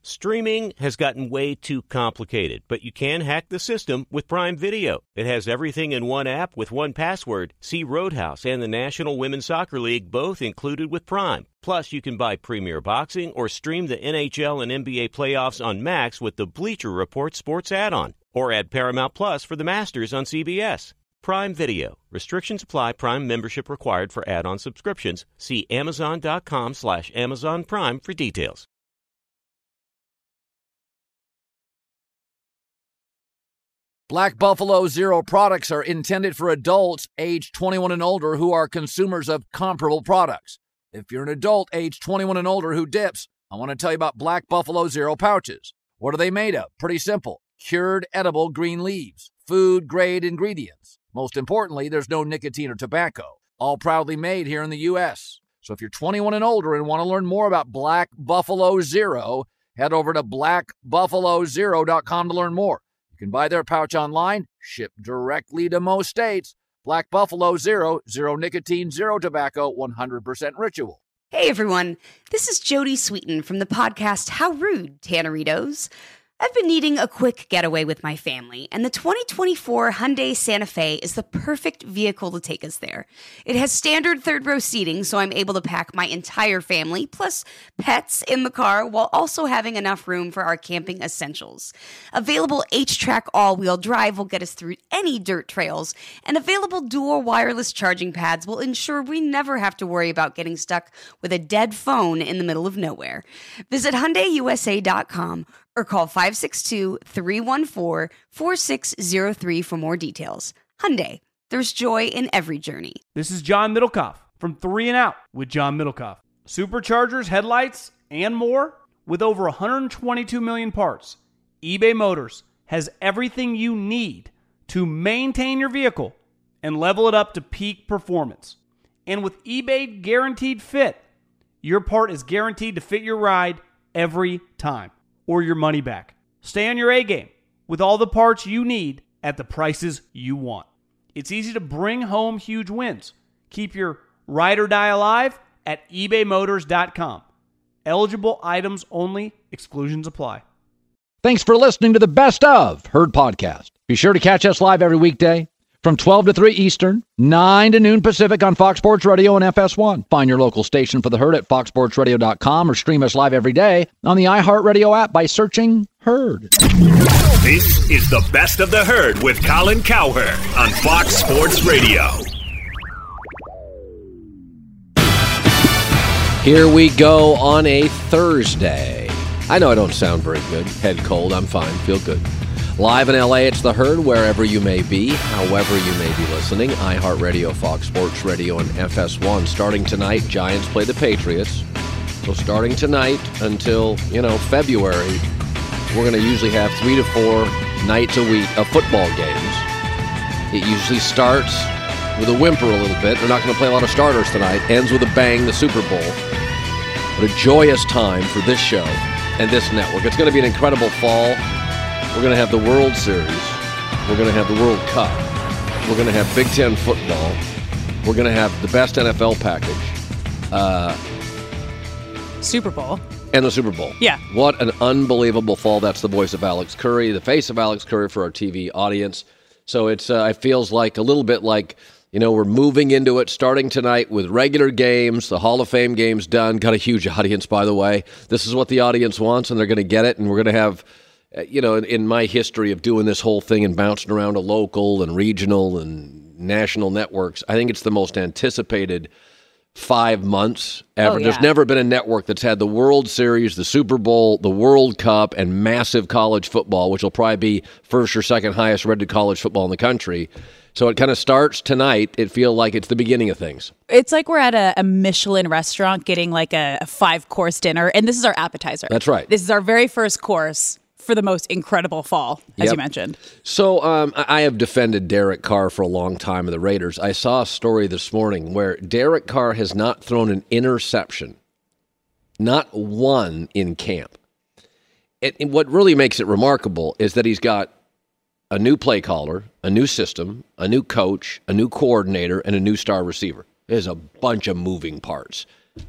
Streaming has gotten way too complicated, but you can hack the system with Prime Video. It has everything in one app with one password. See Roadhouse and the National Women's Soccer League both included with Prime. Plus, you can buy Premier Boxing or stream the NHL and NBA playoffs on Max with the Bleacher Report Sports add-on. Or add Paramount Plus for the Masters on CBS. Prime Video. Restrictions apply. Prime membership required for add-on subscriptions. See Amazon.com/Amazon Prime for details. Black Buffalo Zero products are intended for adults age 21 and older who are consumers of comparable products. If you're an adult age 21 and older who dips, I want to tell you about Black Buffalo Zero pouches. What are they made of? Pretty simple. Cured edible green leaves. Food-grade ingredients. Most importantly, there's no nicotine or tobacco. All proudly made here in the U.S. So if you're 21 and older and want to learn more about Black Buffalo Zero, head over to blackbuffalozero.com to learn more. You can buy their pouch online, ship directly to most states. Black Buffalo Zero, zero nicotine, zero tobacco, 100% ritual. Hey everyone, this is Jody Sweeten from the podcast How Rude, Tanneritos. I've been needing a quick getaway with my family, and the 2024 Hyundai Santa Fe is the perfect vehicle to take us there. It has standard third-row seating, so I'm able to pack my entire family, plus pets, in the car, while also having enough room for our camping essentials. Available H-Track all-wheel drive will get us through any dirt trails, and available dual wireless charging pads will ensure we never have to worry about getting stuck with a dead phone in the middle of nowhere. Visit HyundaiUSA.com or call 562-314-4603 for more details. Hyundai, there's joy in every journey. This is John Middlecoff from 3 and Out with John Middlecoff. Superchargers, headlights, and more. With over 122 million parts, eBay Motors has everything you need to maintain your vehicle and level it up to peak performance. And with eBay Guaranteed Fit, your part is guaranteed to fit your ride every time, or your money back. Stay on your A game with all the parts you need at the prices you want. It's easy to bring home huge wins. Keep your ride or die alive at ebaymotors.com. Eligible items only. Exclusions apply. Thanks for listening to the Best of Herd Podcast. Be sure to catch us live every weekday from 12 to 3 Eastern, 9 to noon Pacific on Fox Sports Radio and FS1. Find your local station for the Herd at foxsportsradio.com or stream us live every day on the iHeartRadio app by searching Herd. This is the Best of the Herd with Colin Cowherd on Fox Sports Radio. Here we go on a Thursday. I know I don't sound very good. Head cold. I'm fine. Feel good. Live in L.A., it's The Herd, wherever you may be, however you may be listening. iHeartRadio, Fox Sports Radio, and FS1. Starting tonight, Giants play the Patriots. So starting tonight until, February, we're going to usually have 3 to 4 nights a week of football games. It usually starts with a whimper a little bit. They're not going to play a lot of starters tonight. Ends with a bang, the Super Bowl. What a joyous time for this show and this network. It's going to be an incredible fall. We're going to have the World Series. We're going to have the World Cup. We're going to have Big Ten football. We're going to have the best NFL package. Super Bowl. And the Super Bowl. Yeah. What an unbelievable fall. That's the voice of Alex Curry, the face of Alex Curry for our TV audience. So it feels like a little bit like, we're moving into it starting tonight with regular games, the Hall of Fame games done. Got a huge audience, by the way. This is what the audience wants, and they're going to get it, and we're going to have... in my history of doing this whole thing and bouncing around to local and regional and national networks, I think it's the most anticipated 5 months ever. Oh, yeah. There's never been a network that's had the World Series, the Super Bowl, the World Cup, and massive college football, which will probably be first or second highest rated college football in the country. So it kind of starts tonight. It feels like it's the beginning of things. It's like we're at a Michelin restaurant getting like a 5-course dinner, and this is our appetizer. That's right. This is our very first course for the most incredible fall, as Yep. you mentioned. So I have defended Derek Carr for a long time of the Raiders. I saw a story this morning where Derek Carr has not thrown an interception, not one in camp. And what really makes it remarkable is that he's got a new play caller, a new system, a new coach, a new coordinator, and a new star receiver. There's a bunch of moving parts.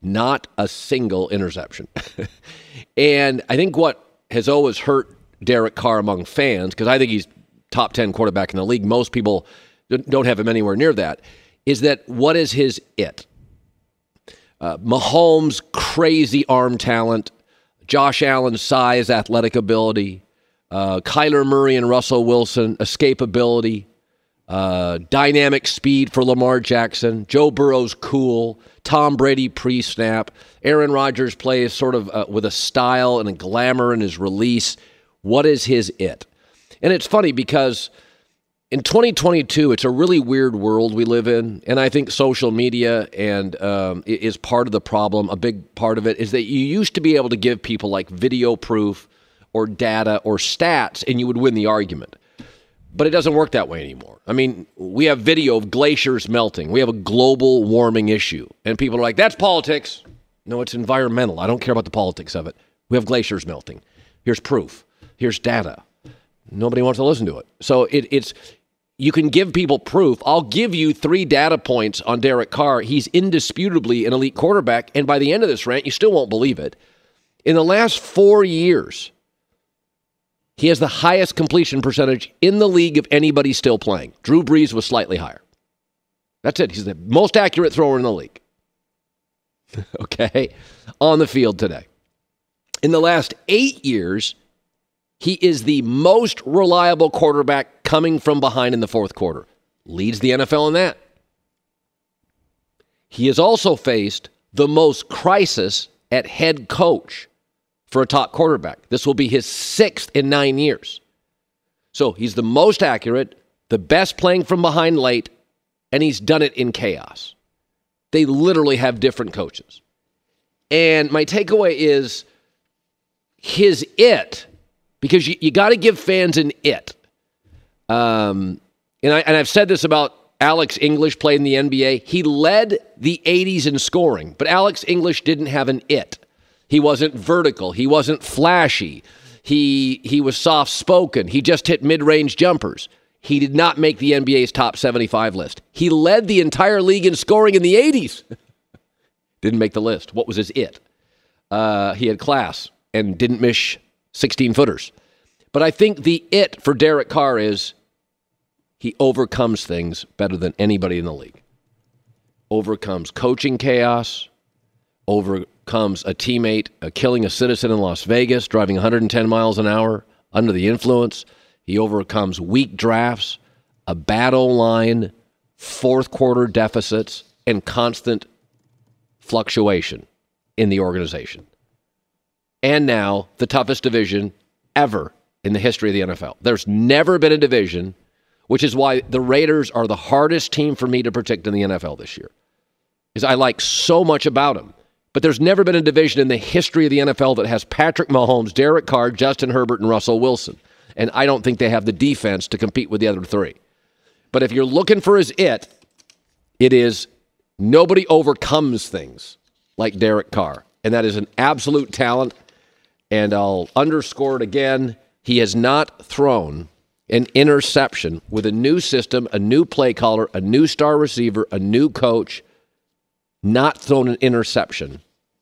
Not a single interception. And I think what has always hurt Derek Carr among fans, because I think he's top 10 quarterback in the league, most people don't have him anywhere near that, is that what is his it? Mahomes' crazy arm talent, Josh Allen's size, athletic ability, Kyler Murray and Russell Wilson, escapability, dynamic speed for Lamar Jackson, Joe Burrow's cool, Tom Brady pre-snap, Aaron Rodgers plays sort of with a style and a glamour in his release. What is his it? And it's funny because in 2022, it's a really weird world we live in, and I think social media and is part of the problem. A big part of it is that you used to be able to give people like video proof or data or stats, and you would win the argument. But it doesn't work that way anymore. I mean, we have video of glaciers melting. We have a global warming issue, and people are like, that's politics. No, it's environmental. I don't care about the politics of it. We have glaciers melting. Here's proof. Here's data. Nobody wants to listen to it. So it's you can give people proof. I'll give you 3 data points on Derek Carr. He's indisputably an elite quarterback, and by the end of this rant, you still won't believe it. In the last 4 years, he has the highest completion percentage in the league of anybody still playing. Drew Brees was slightly higher. That's it. He's the most accurate thrower in the league. Okay? On the field today. In the last 8 years, he is the most reliable quarterback coming from behind in the fourth quarter. Leads the NFL in that. He has also faced the most crisis at head coach for a top quarterback. This will be his 6th in 9 years. So he's the most accurate, the best playing from behind late, and he's done it in chaos. They literally have different coaches. And my takeaway is his it, because you got to give fans an it. And I've said this about Alex English played in the NBA. He led the 80s in scoring, but Alex English didn't have an it. He wasn't vertical. He wasn't flashy. He was soft-spoken. He just hit mid-range jumpers. He did not make the NBA's top 75 list. He led the entire league in scoring in the 80s. Didn't make the list. What was his it? He had class and didn't miss 16-footers. But I think the it for Derek Carr is he overcomes things better than anybody in the league. Overcomes coaching chaos, overcomes a teammate killing a citizen in Las Vegas, driving 110 miles an hour under the influence. He overcomes weak drafts, a bad O-line, fourth quarter deficits, and constant fluctuation in the organization. And now the toughest division ever in the history of the NFL. There's never been a division, which is why the Raiders are the hardest team for me to predict in the NFL this year. Because I like so much about them. But there's never been a division in the history of the NFL that has Patrick Mahomes, Derek Carr, Justin Herbert, and Russell Wilson. And I don't think they have the defense to compete with the other 3. But if you're looking for his it is nobody overcomes things like Derek Carr. And that is an absolute talent. And I'll underscore it again. He has not thrown an interception with a new system, a new play caller, a new star receiver, a new coach. Not thrown an interception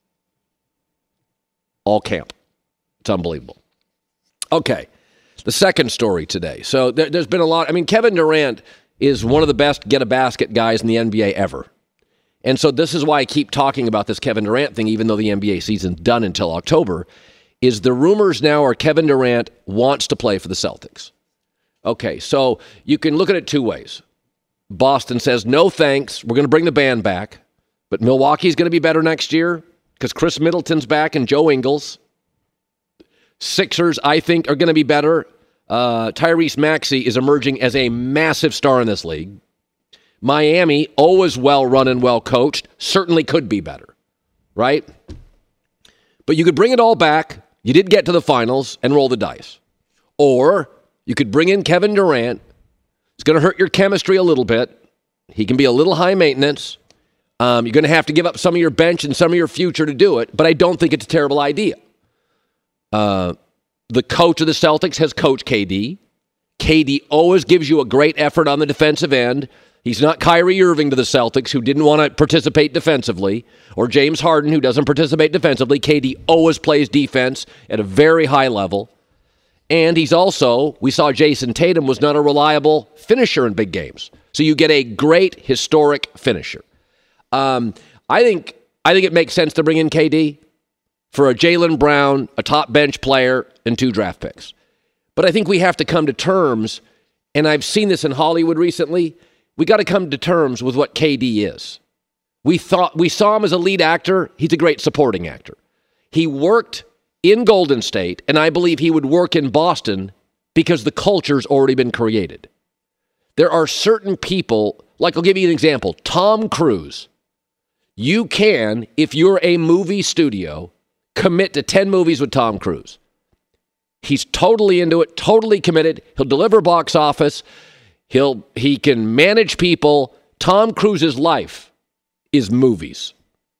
all camp. It's unbelievable. Okay, the second story today. So there's been a lot. I mean, Kevin Durant is one of the best get-a-basket guys in the NBA ever. And so this is why I keep talking about this Kevin Durant thing, even though the NBA season's done until October, is the rumors now are Kevin Durant wants to play for the Celtics. Okay, so you can look at it 2 ways. Boston says, no thanks, we're going to bring the band back. But Milwaukee's going to be better next year because Chris Middleton's back and Joe Ingles. Sixers, I think, are going to be better. Tyrese Maxey is emerging as a massive star in this league. Miami, always well-run and well-coached, certainly could be better, right? But you could bring it all back. You did get to the finals and roll the dice. Or you could bring in Kevin Durant. It's going to hurt your chemistry a little bit. He can be a little high maintenance. You're going to have to give up some of your bench and some of your future to do it, but I don't think it's a terrible idea. The coach of the Celtics has coached KD. KD always gives you a great effort on the defensive end. He's not Kyrie Irving to the Celtics, who didn't want to participate defensively, or James Harden, who doesn't participate defensively. KD always plays defense at a very high level. And he's also, we saw Jason Tatum was not a reliable finisher in big games. So you get a great historic finisher. I think it makes sense to bring in KD for a Jaylen Brown, a top bench player, and 2 draft picks. But I think we have to come to terms, and I've seen this in Hollywood recently, we got to come to terms with what KD is. We saw him as a lead actor. He's a great supporting actor. He worked in Golden State, and I believe he would work in Boston because the culture's already been created. There are certain people, like I'll give you an example, Tom Cruise. You can, if you're a movie studio, commit to 10 movies with Tom Cruise. He's totally into it, totally committed. He'll deliver box office. He can manage people. Tom Cruise's life is movies.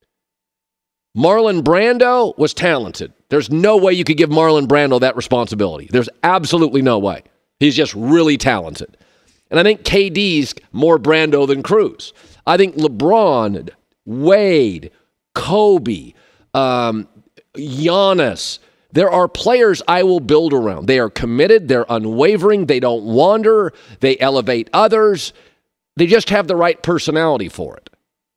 Marlon Brando was talented. There's no way you could give Marlon Brando that responsibility. There's absolutely no way. He's just really talented. And I think KD's more Brando than Cruz. I think LeBron, Wade, Kobe, Giannis, there are players I will build around. They are committed. They're unwavering. They don't wander. They elevate others. They just have the right personality for it.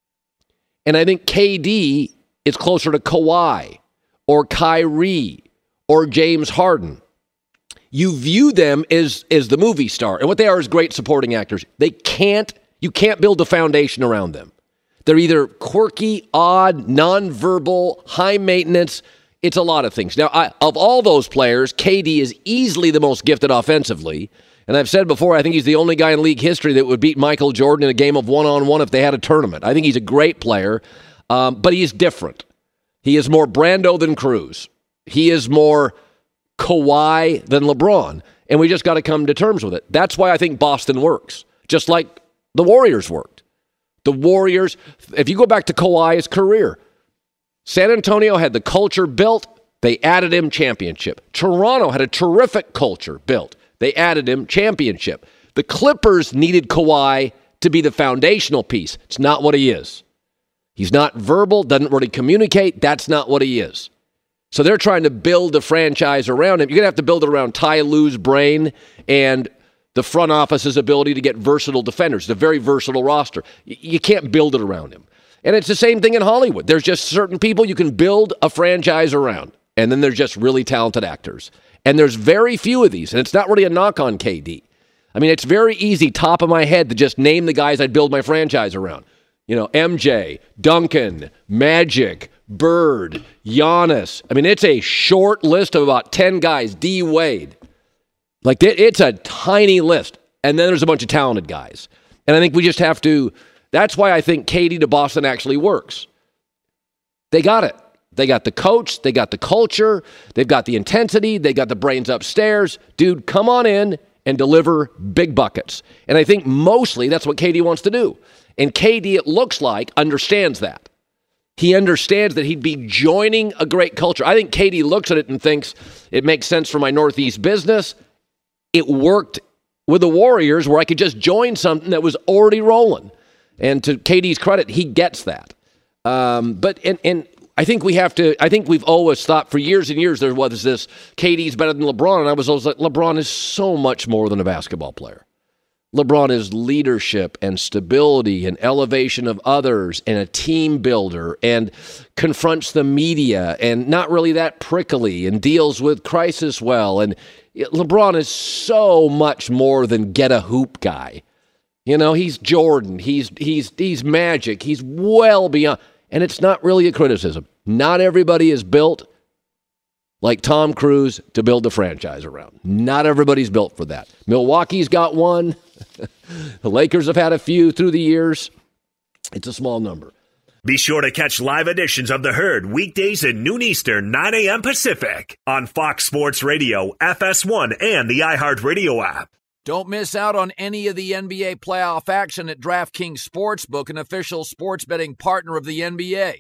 And I think KD is closer to Kawhi or Kyrie or James Harden. You view them as the movie star. And what they are is great supporting actors. You can't build a foundation around them. They're either quirky, odd, nonverbal, high maintenance. It's a lot of things. Now, of all those players, KD is easily the most gifted offensively. And I've said before, I think he's the only guy in league history that would beat Michael Jordan in a game of one-on-one if they had a tournament. I think he's a great player, but he's different. He is more Brando than Cruz. He is more Kawhi than LeBron. And we just got to come to terms with it. That's why I think Boston works, just like the Warriors worked. The Warriors, if you go back to Kawhi's career, San Antonio had the culture built. They added him championship. Toronto had a terrific culture built. They added him championship. The Clippers needed Kawhi to be the foundational piece. It's not what he is. He's not verbal, doesn't really communicate. That's not what he is. So they're trying to build a franchise around him. You're going to have to build it around Ty Lue's brain and the front office's ability to get versatile defenders. It's a very versatile roster. You can't build it around him. And it's the same thing in Hollywood. There's just certain people you can build a franchise around. And then there's just really talented actors. And there's very few of these. And it's not really a knock on KD. I mean, it's very easy, top of my head, to just name the guys I'd build my franchise around. You know, MJ, Duncan, Magic, Bird, Giannis. I mean, it's a short list of about 10 guys. D. Wade. Like, it's a tiny list. And then there's a bunch of talented guys. And I think we just have to... That's why I think KD to Boston actually works. They got it. They got the coach. They got the culture. They've got the intensity. They got the brains upstairs. Dude, come on in and deliver big buckets. And I think mostly that's what KD wants to do. And KD, it looks like, understands that. He understands that he'd be joining a great culture. I think KD looks at it and thinks it makes sense for my Northeast business. It worked with the Warriors where I could just join something that was already rolling. And to KD's credit, he gets that. But I think we have to, I think we've always thought for years and years there was this, KD's better than LeBron. And I was always like, LeBron is so much more than a basketball player. LeBron is leadership and stability and elevation of others and a team builder and confronts the media and not really that prickly and deals with crisis well. And LeBron is so much more than get a hoop guy. You know, he's Jordan. He's Magic. He's well beyond. And it's not really a criticism. Not everybody is built like Tom Cruise to build a franchise around. Not everybody's built for that. Milwaukee's got one. The Lakers have had a few through the years. It's a small number. Be sure to catch live editions of The Herd weekdays at noon Eastern, 9 a.m. Pacific on Fox Sports Radio, FS1, and the iHeartRadio app. Don't miss out on any of the NBA playoff action at DraftKings Sportsbook, an official sports betting partner of the NBA.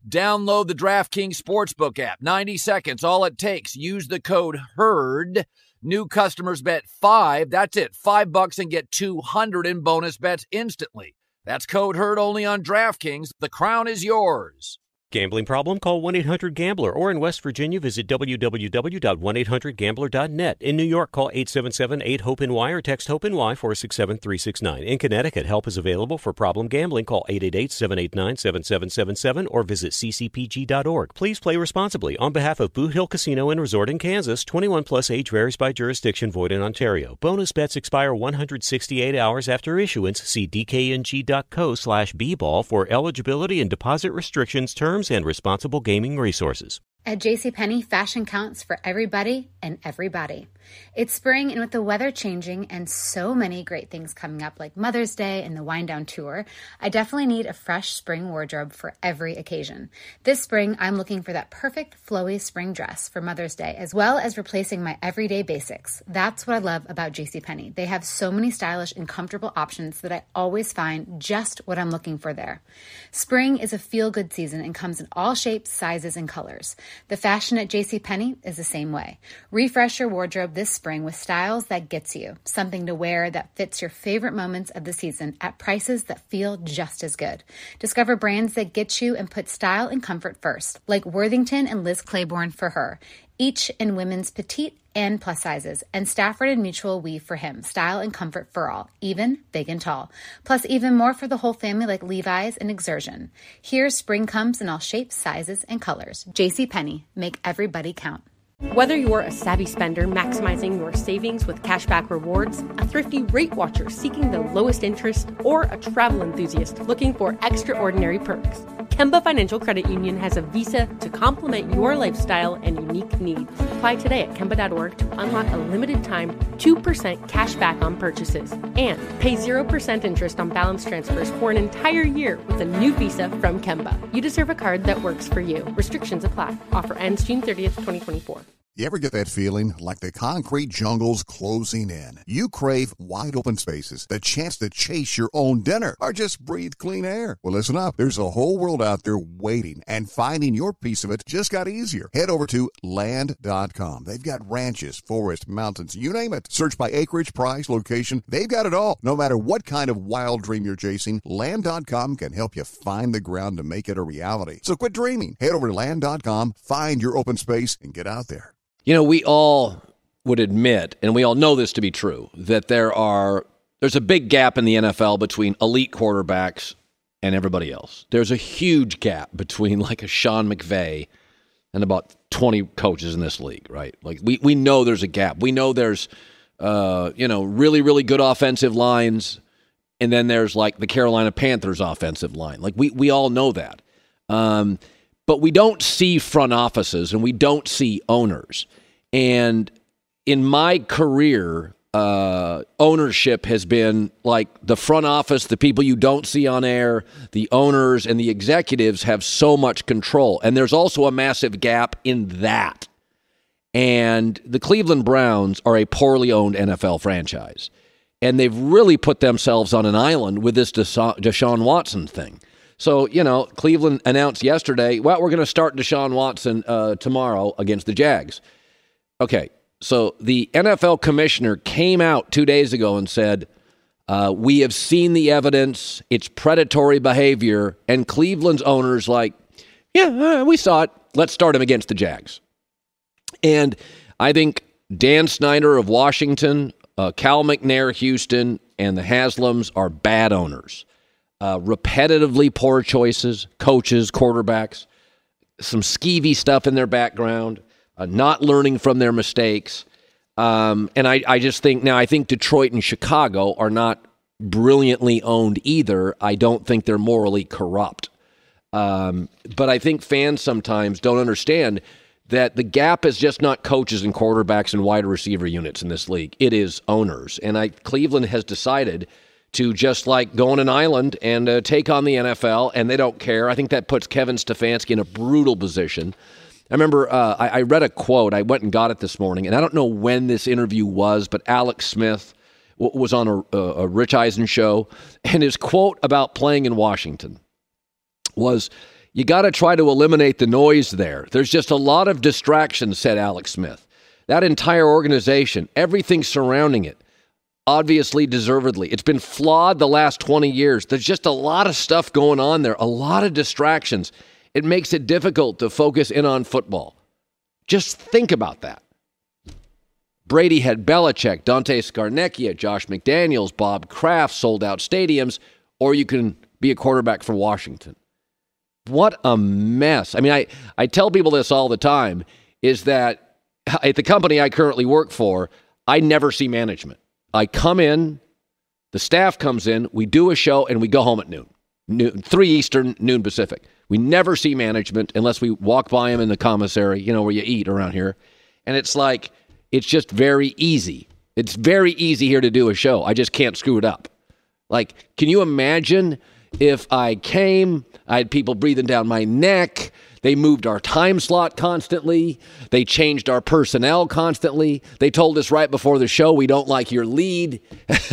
Download the DraftKings Sportsbook app. 90 seconds, all it takes. Use the code HERD. New customers bet $5, that's it, $5 and get $200 in bonus bets instantly. That's code HERD only on DraftKings. The crown is yours. Gambling problem? Call 1-800-GAMBLER. Or in West Virginia, visit www.1800gambler.net. In New York, call 877-8-HOPE-NY or text HOPE-NY 467-369. In Connecticut, help is available for problem gambling. Call 888-789-7777 or visit ccpg.org. Please play responsibly. On behalf of Boot Hill Casino and Resort in Kansas, 21 plus age varies by jurisdiction, void in Ontario. Bonus bets expire 168 hours after issuance. See dkng.co/bball for eligibility and deposit restrictions, terms, and responsible gaming resources. At JCPenney, fashion counts for everybody and everybody. It's spring, and with the weather changing and so many great things coming up like Mother's Day and the Wind Down Tour, I definitely need a fresh spring wardrobe for every occasion. This spring, I'm looking for that perfect flowy spring dress for Mother's Day, as well as replacing my everyday basics. That's what I love about JCPenney. They have so many stylish and comfortable options that I always find just what I'm looking for there. Spring is a feel-good season and comes in all shapes, sizes, and colors. The fashion at JCPenney is the same way. Refresh your wardrobe this spring with styles that gets you, something to wear that fits your favorite moments of the season at prices that feel just as good. Discover brands that get you and put style and comfort first, like Worthington and Liz Claiborne for her, each in women's petite and plus sizes, and Stafford and Mutual weave for him, style and comfort for all, even big and tall. Plus even more for the whole family like Levi's and Exertion. Here, spring comes in all shapes, sizes, and colors. JCPenney, make everybody count. Whether you're a savvy spender maximizing your savings with cashback rewards, a thrifty rate watcher seeking the lowest interest, or a travel enthusiast looking for extraordinary perks, Kemba Financial Credit Union has a visa to complement your lifestyle and unique needs. Apply today at Kemba.org to unlock a limited time 2% cash back on purchases and pay 0% interest on balance transfers for an entire year with a new visa from Kemba. You deserve a card that works for you. Restrictions apply. Offer ends June 30th, 2024. You ever get that feeling like the concrete jungle's closing in? You crave wide open spaces, the chance to chase your own dinner, or just breathe clean air. Well, listen up. There's a whole world out there waiting, and finding your piece of it just got easier. Head over to Land.com. They've got ranches, forests, mountains, you name it. Search by acreage, price, location. They've got it all. No matter what kind of wild dream you're chasing, Land.com can help you find the ground to make it a reality. So quit dreaming. Head over to Land.com, find your open space, and get out there. You know, we all would admit, and we all know this to be true, that there's a big gap in the NFL between elite quarterbacks and everybody else. There's a huge gap between like a Sean McVay and about 20 coaches in this league, right? Like we know there's a gap. We know there's really, really good offensive lines, and then there's like the Carolina Panthers offensive line. Like we all know that. But we don't see front offices and we don't see owners. And in my career, ownership has been like the front office, the people you don't see on air, the owners and the executives have so much control. And there's also a massive gap in that. And the Cleveland Browns are a poorly owned NFL franchise. And they've really put themselves on an island with this Deshaun Watson thing. So, Cleveland announced yesterday, well, we're going to start Deshaun Watson tomorrow against the Jags. Okay, so the NFL commissioner came out 2 days ago and said, we have seen the evidence, it's predatory behavior, and Cleveland's owners like, we saw it, let's start him against the Jags. And I think Dan Snyder of Washington, Cal McNair, Houston, and the Haslams are bad owners. Repetitively poor choices, coaches, quarterbacks, some skeevy stuff in their background, not learning from their mistakes. And I just think, now I think Detroit and Chicago are not brilliantly owned either. I don't think they're morally corrupt. But I think fans sometimes don't understand that the gap is just not coaches and quarterbacks and wide receiver units in this league. It is owners. And Cleveland has decided to just like go on an island and take on the NFL, and they don't care. I think that puts Kevin Stefanski in a brutal position. I remember I read a quote. I went and got it this morning, and I don't know when this interview was, but Alex Smith was on a Rich Eisen show, and his quote about playing in Washington was, you got to try to eliminate the noise there. There's just a lot of distractions, said Alex Smith. That entire organization, everything surrounding it, obviously deservedly. It's been flawed the last 20 years. There's just a lot of stuff going on there, a lot of distractions. It makes it difficult to focus in on football. Just think about that. Brady had Belichick, Dante Scarnecchia, Josh McDaniels, Bob Kraft, sold out stadiums, or you can be a quarterback for Washington. What a mess. I mean, I tell people this all the time, is that at the company I currently work for, I never see management. I come in, the staff comes in, we do a show, and we go home at noon. 3 Eastern, noon Pacific. We never see management unless we walk by them in the commissary, where you eat around here. And it's like, it's just very easy. It's very easy here to do a show. I just can't screw it up. Like, can you imagine if I came, I had people breathing down my neck, they moved our time slot constantly, they changed our personnel constantly, they told us right before the show, we don't like your lead.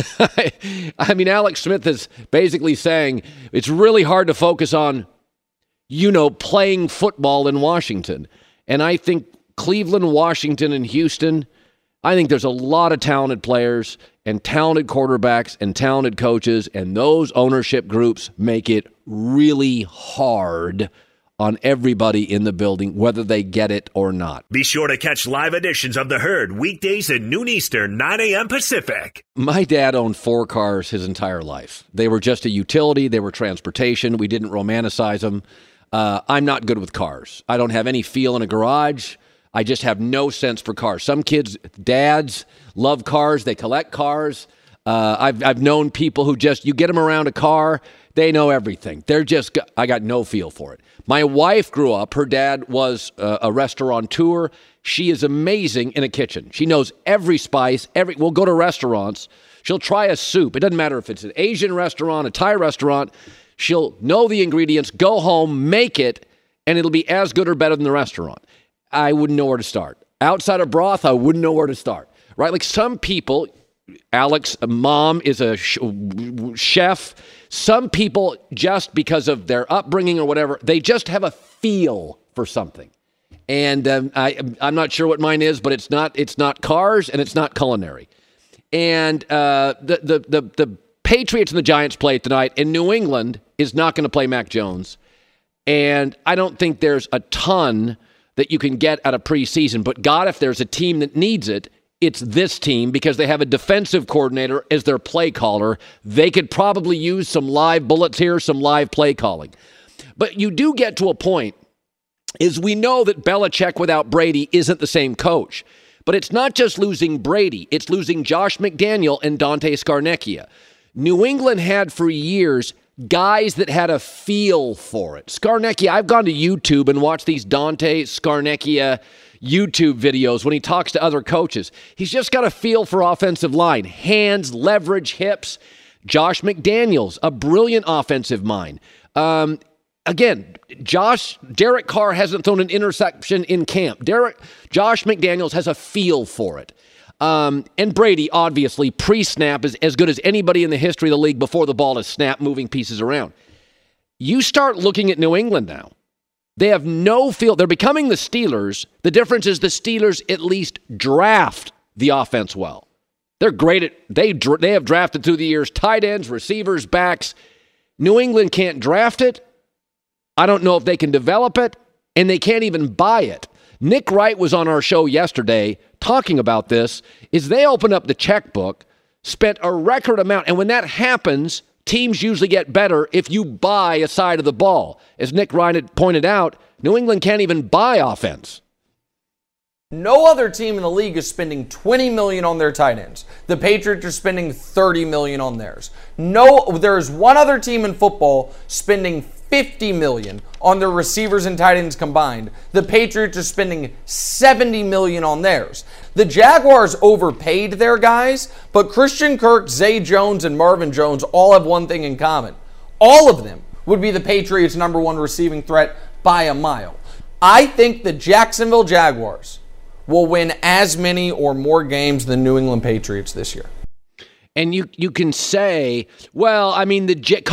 I mean, Alex Smith is basically saying it's really hard to focus on, playing football in Washington. And I think Cleveland, Washington, and Houston, I think there's a lot of talented players and talented quarterbacks and talented coaches, and those ownership groups make it really hard on everybody in the building, whether they get it or not. Be sure to catch live editions of The Herd weekdays at noon Eastern, 9 a.m. Pacific. My dad owned 4 cars his entire life. They were just a utility. They were transportation. We didn't romanticize them. I'm not good with cars. I don't have any feel in a garage. I just have no sense for cars. Some kids, dads, love cars. They collect cars. I've known people who you get them around a car, they know everything. I got no feel for it. My wife grew up, her dad was a restaurateur. She is amazing in a kitchen. She knows every spice. We'll go to restaurants. She'll try a soup. It doesn't matter if it's an Asian restaurant, a Thai restaurant. She'll know the ingredients, go home, make it, and it'll be as good or better than the restaurant. I wouldn't know where to start. Outside of broth, I wouldn't know where to start, right? Like some people, Alex, mom is a chef. Some people, just because of their upbringing or whatever, they just have a feel for something. And I'm not sure what mine is, but it's not cars and it's not culinary. And the Patriots and the Giants play tonight, and New England is not going to play Mac Jones. And I don't think there's a ton that you can get out of preseason. But God, if there's a team that needs it, it's this team, because they have a defensive coordinator as their play caller. They could probably use some live bullets here, some live play calling. But you do get to a point, is we know that Belichick without Brady isn't the same coach. But it's not just losing Brady. It's losing Josh McDaniel and Dante Scarnecchia. New England had for years guys that had a feel for it. Scarnecchia, I've gone to YouTube and watched these Dante Scarnecchia YouTube videos when he talks to other coaches. He's just got a feel for offensive line. Hands, leverage, hips. Josh McDaniels, a brilliant offensive mind. Again, Derek Carr hasn't thrown an interception in camp. Josh McDaniels has a feel for it. And Brady, obviously, pre-snap is as good as anybody in the history of the league before the ball is snapped, moving pieces around. You start looking at New England now. They have no feel. They're becoming the Steelers. The difference is the Steelers at least draft the offense well. They're great at, they have drafted through the years tight ends, receivers, backs. New England can't draft it. I don't know if they can develop it, and they can't even buy it. Nick Wright was on our show yesterday talking about this, is they opened up the checkbook, spent a record amount, and when that happens, teams usually get better if you buy a side of the ball. As Nick Wright had pointed out, New England can't even buy offense. No other team in the league is spending $20 million on their tight ends. The Patriots are spending $30 million on theirs. There is one other team in football spending $50 million on their receivers and tight ends combined. The Patriots are spending $70 million on theirs. The Jaguars overpaid their guys, but Christian Kirk, Zay Jones, and Marvin Jones all have one thing in common. All of them would be the Patriots' number one receiving threat by a mile. I think the Jacksonville Jaguars will win as many or more games than New England Patriots this year. And you can say, well, I mean,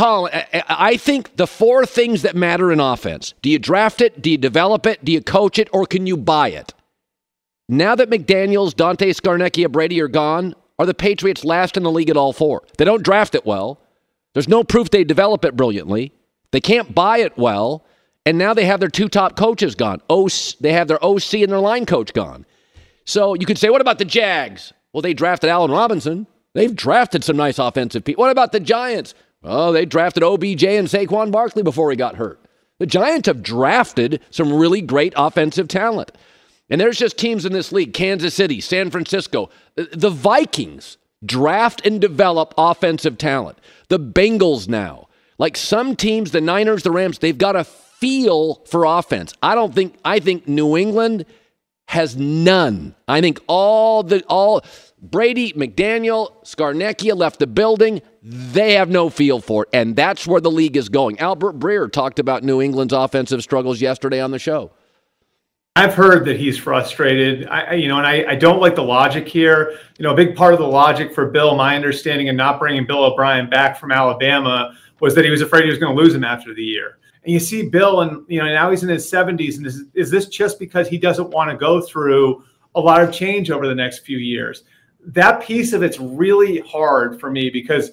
I think the 4 things that matter in offense. Do you draft it? Do you develop it? Do you coach it? Or can you buy it? Now that McDaniels, Dante Scarnecchia, Brady are gone, are the Patriots last in the league at all four? They don't draft it well. There's no proof they develop it brilliantly. They can't buy it well. And now they have their two top coaches gone. They have their OC and their line coach gone. So you could say, what about the Jags? Well, they drafted Allen Robinson. They've drafted some nice offensive people. What about the Giants? Oh, they drafted OBJ and Saquon Barkley before he got hurt. The Giants have drafted some really great offensive talent. And there's just teams in this league, Kansas City, San Francisco. The Vikings draft and develop offensive talent. The Bengals now. Like some teams, the Niners, the Rams, they've got a feel for offense. I think New England has none. I think all Brady, McDaniel, Scarnecchia left the building. They have no feel for it, and that's where the league is going. Albert Breer talked about New England's offensive struggles yesterday on the show. I've heard that he's frustrated. I don't like the logic here. A big part of the logic for Bill, my understanding, and not bringing Bill O'Brien back from Alabama was that he was afraid he was going to lose him after the year. And you see Bill, and now he's in his 70s, and is this just because he doesn't want to go through a lot of change over the next few years? That piece of it's really hard for me because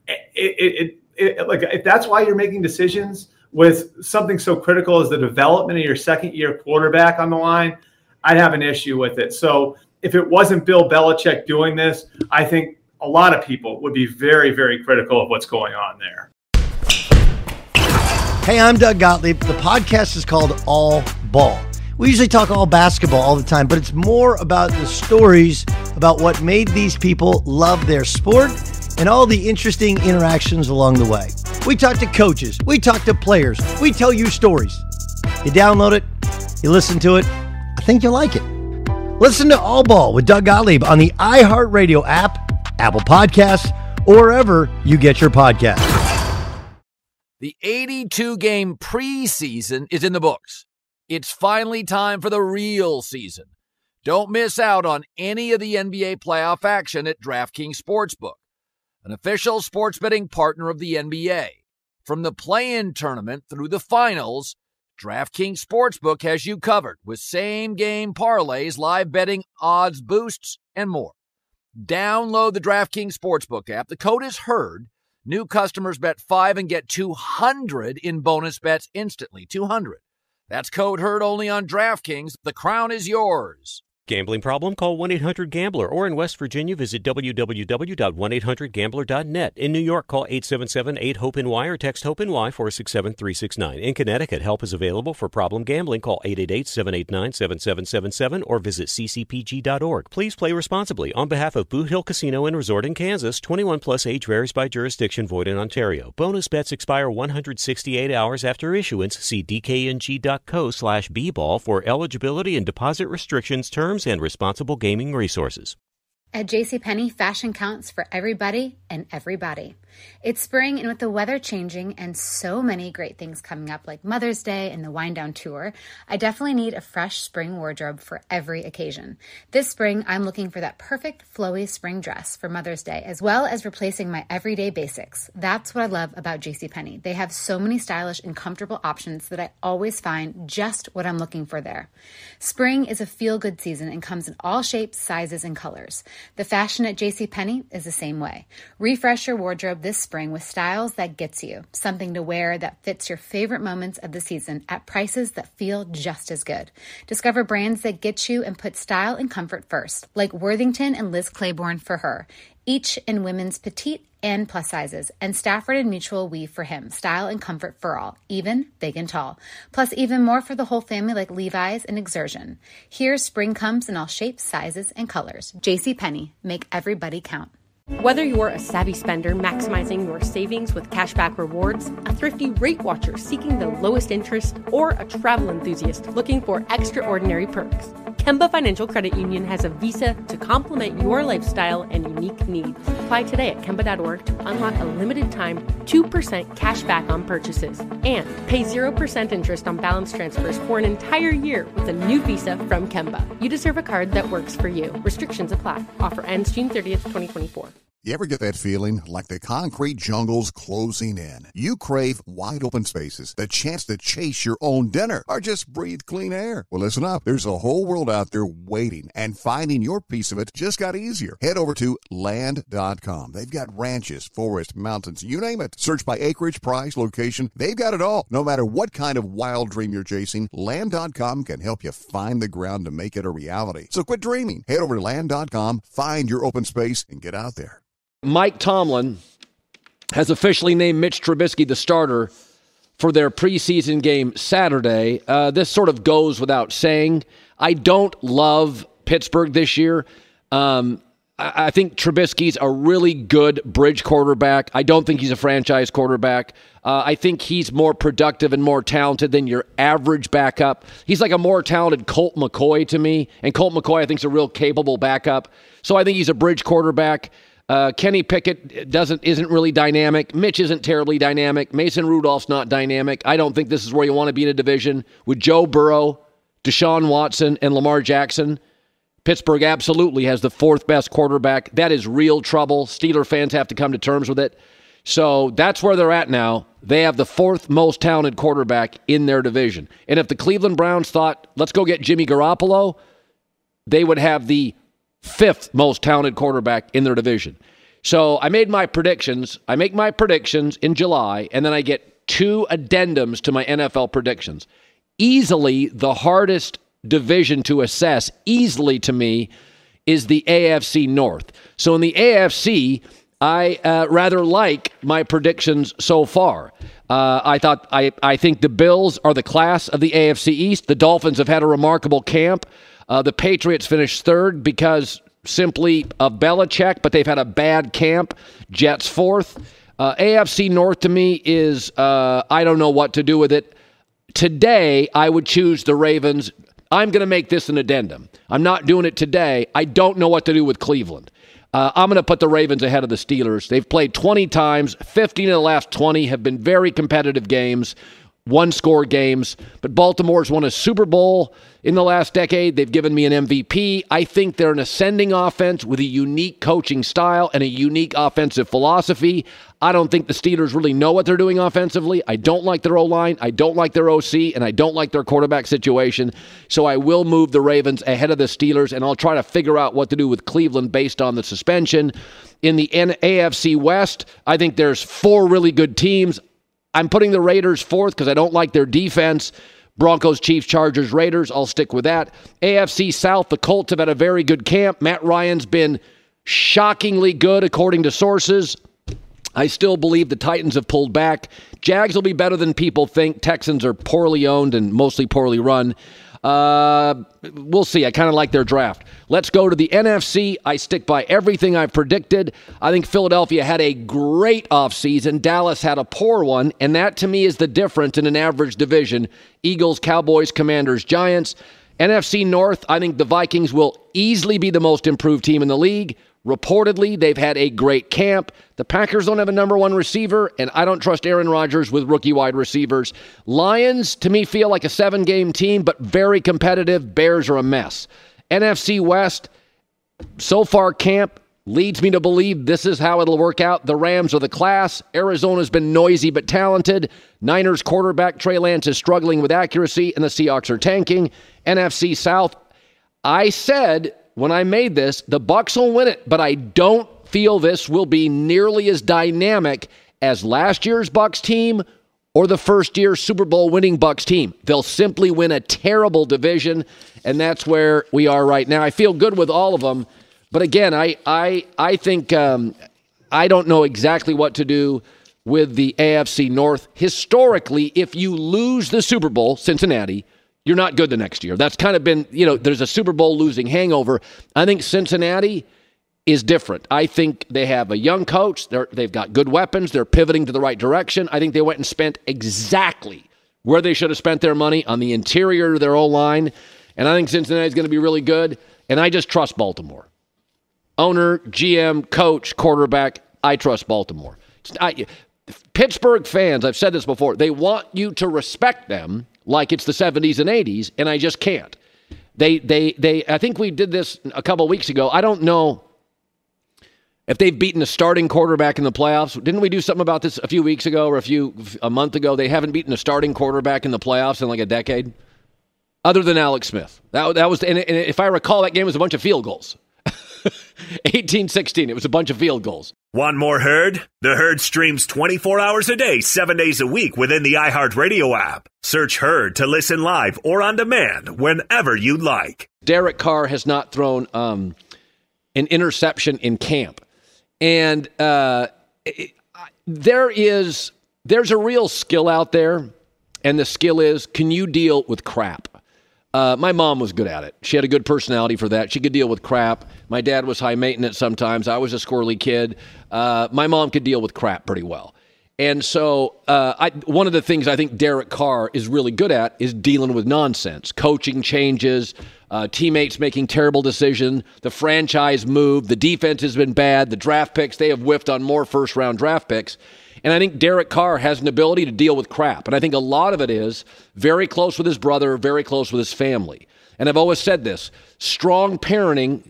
if that's why you're making decisions with something so critical as the development of your second-year quarterback on the line, I'd have an issue with it. So if it wasn't Bill Belichick doing this, I think a lot of people would be very, very critical of what's going on there. Hey, I'm Doug Gottlieb. The podcast is called All Ball. We usually talk all basketball all the time, but it's more about the stories about what made these people love their sport and all the interesting interactions along the way. We talk to coaches. We talk to players. We tell you stories. You download it. You listen to it. I think you'll like it. Listen to All Ball with Doug Gottlieb on the iHeartRadio app, Apple Podcasts, or wherever you get your podcasts. The 82-game preseason is in the books. It's finally time for the real season. Don't miss out on any of the NBA playoff action at DraftKings Sportsbook, an official sports betting partner of the NBA. From the play-in tournament through the finals, DraftKings Sportsbook has you covered with same-game parlays, live betting, odds boosts, and more. Download the DraftKings Sportsbook app. The code is HEARD. New customers bet $5 and get $200 in bonus bets instantly. $200. That's code HEARD only on DraftKings. The crown is yours. Gambling problem? Call 1-800-GAMBLER. Or in West Virginia, visit www.1800gambler.net. In New York, call 877-8-HOPE-NY or text HOPE-NY 467-369. In Connecticut, help is available for problem gambling. Call 888-789-7777 or visit ccpg.org. Please play responsibly. On behalf of Boot Hill Casino and Resort in Kansas, 21 plus age varies by jurisdiction, void in Ontario. Bonus bets expire 168 hours after issuance. See dkng.co/bball for eligibility and deposit restrictions, terms, and responsible gaming resources. At JCPenney, fashion counts for everybody and everybody. It's spring, and with the weather changing and so many great things coming up like Mother's Day and the Wind Down Tour, I definitely need a fresh spring wardrobe for every occasion. This spring, I'm looking for that perfect flowy spring dress for Mother's Day, as well as replacing my everyday basics. That's what I love about JCPenney. They have so many stylish and comfortable options that I always find just what I'm looking for there. Spring is a feel-good season and comes in all shapes, sizes, and colors. The fashion at JCPenney is the same way. Refresh your wardrobe this spring with styles that gets you, something to wear that fits your favorite moments of the season at prices that feel just as good. Discover brands that get you and put style and comfort first, like Worthington and Liz Claiborne for her, each in women's petite and plus sizes, and Stafford and Mutual weave for him, style and comfort for all, even big and tall. Plus even more for the whole family like Levi's and Exertion. Here, spring comes in all shapes, sizes, and colors. JCPenney, make everybody count. Whether you're a savvy spender maximizing your savings with cashback rewards, a thrifty rate watcher seeking the lowest interest, or a travel enthusiast looking for extraordinary perks, Kemba Financial Credit Union has a visa to complement your lifestyle and unique needs. Apply today at Kemba.org to unlock a limited time 2% cash back on purchases and pay 0% interest on balance transfers for an entire year with a new visa from Kemba. You deserve a card that works for you. Restrictions apply. Offer ends June 30th, 2024. You ever get that feeling like the concrete jungle's closing in? You crave wide open spaces, the chance to chase your own dinner, or just breathe clean air. Well, listen up. There's a whole world out there waiting, and finding your piece of it just got easier. Head over to Land.com. They've got ranches, forests, mountains, you name it. Search by acreage, price, location. They've got it all. No matter what kind of wild dream you're chasing, Land.com can help you find the ground to make it a reality. So quit dreaming. Head over to Land.com, find your open space, and get out there. Mike Tomlin has officially named Mitch Trubisky the starter for their preseason game Saturday. This sort of goes without saying. I don't love Pittsburgh this year. I think Trubisky's a really good bridge quarterback. I don't think he's a franchise quarterback. I think he's more productive and more talented than your average backup. He's like a more talented Colt McCoy to me, and Colt McCoy I think is a real capable backup. So I think he's a bridge quarterback. Kenny Pickett isn't really dynamic. Mitch isn't terribly dynamic. Mason Rudolph's not dynamic. I don't think this is where you want to be in a division. With Joe Burrow, Deshaun Watson, and Lamar Jackson, Pittsburgh absolutely has the fourth best quarterback. That is real trouble. Steeler fans have to come to terms with it. So that's where they're at now. They have the fourth most talented quarterback in their division. And if the Cleveland Browns thought, let's go get Jimmy Garoppolo, they would have the fifth most talented quarterback in their division. So I made my predictions. I make my predictions in July, and then I get two addendums to my NFL predictions. Easily the hardest division to assess, easily to me, is the AFC North. So in the AFC, I rather like my predictions so far. I think the Bills are the class of the AFC East. The Dolphins have had a remarkable camp. The Patriots finished third because simply of Belichick, but they've had a bad camp. Jets fourth. AFC North to me is, I don't know what to do with it. Today, I would choose the Ravens. I'm going to make this an addendum. I'm not doing it today. I don't know what to do with Cleveland. I'm going to put the Ravens ahead of the Steelers. They've played 20 times. 15 of the last 20 have been very competitive games, one-score games. But Baltimore's won a Super Bowl in the last decade. They've given me an MVP. I think they're an ascending offense with a unique coaching style and a unique offensive philosophy. I don't think the Steelers really know what they're doing offensively. I don't like their O-line. I don't like their OC, and I don't like their quarterback situation. So I will move the Ravens ahead of the Steelers, and I'll try to figure out what to do with Cleveland based on the suspension. In the AFC West, I think there's four really good teams. I'm putting the Raiders fourth because I don't like their defense. Broncos, Chiefs, Chargers, Raiders. I'll stick with that. AFC South, the Colts have had a very good camp. Matt Ryan's been shockingly good according to sources. I still believe the Titans have pulled back. Jags will be better than people think. Texans are poorly owned and mostly poorly run. We'll see. I kind of like their draft. Let's go to the NFC. I stick by everything I've predicted. I think Philadelphia had a great offseason. Dallas had a poor one, and that to me is the difference in an average division. Eagles, Cowboys, Commanders, Giants. NFC North, I think the Vikings will easily be the most improved team in the league. Reportedly, they've had a great camp. The Packers don't have a number one receiver, and I don't trust Aaron Rodgers with rookie wide receivers. Lions, to me, feel like a 7-game team, but very competitive. Bears are a mess. NFC West, so far camp leads me to believe this is how it'll work out. The Rams are the class. Arizona's been noisy but talented. Niners quarterback Trey Lance is struggling with accuracy, and the Seahawks are tanking. NFC South, I said when I made this, the Bucs will win it, but I don't feel this will be nearly as dynamic as last year's Bucs team or the first-year Super Bowl winning Bucs team. They'll simply win a terrible division, and that's where we are right now. I feel good with all of them, but again, I think I don't know exactly what to do with the AFC North. Historically, if you lose the Super Bowl, Cincinnati, you're not good the next year. That's kind of been, there's a Super Bowl losing hangover. I think Cincinnati is different. I think they have a young coach. They've got good weapons. They're pivoting to the right direction. I think they went and spent exactly where they should have spent their money, on the interior of their O-line. And I think Cincinnati's going to be really good. And I just trust Baltimore. Owner, GM, coach, quarterback, I trust Baltimore. Pittsburgh fans, I've said this before, they want you to respect them like it's the 70s and 80s, and I just can't. I think we did this a couple of weeks ago. I don't know. if they've beaten a starting quarterback in the playoffs, didn't we do something about this a few weeks ago or a month ago? They haven't beaten a starting quarterback in the playoffs in like a decade, other than Alex Smith. That was, and if I recall, that game was a bunch of field goals. 18-16, it was a bunch of field goals. Want more Herd? The Herd streams 24 hours a day, 7 days a week within the iHeartRadio app. Search Herd to listen live or on demand whenever you like. Derek Carr has not thrown an interception in camp. And there's a real skill out there, and the skill is, can you deal with crap? My mom was good at it. She had a good personality for that. She could deal with crap. My dad was high maintenance sometimes. I was a squirrely kid. My mom could deal with crap pretty well. And so one of the things I think Derek Carr is really good at is dealing with nonsense, coaching changes, teammates making terrible decisions, the franchise move, the defense has been bad, the draft picks, they have whiffed on more first-round draft picks. And I think Derek Carr has an ability to deal with crap. And I think a lot of it is very close with his brother, very close with his family. And I've always said this, strong parenting,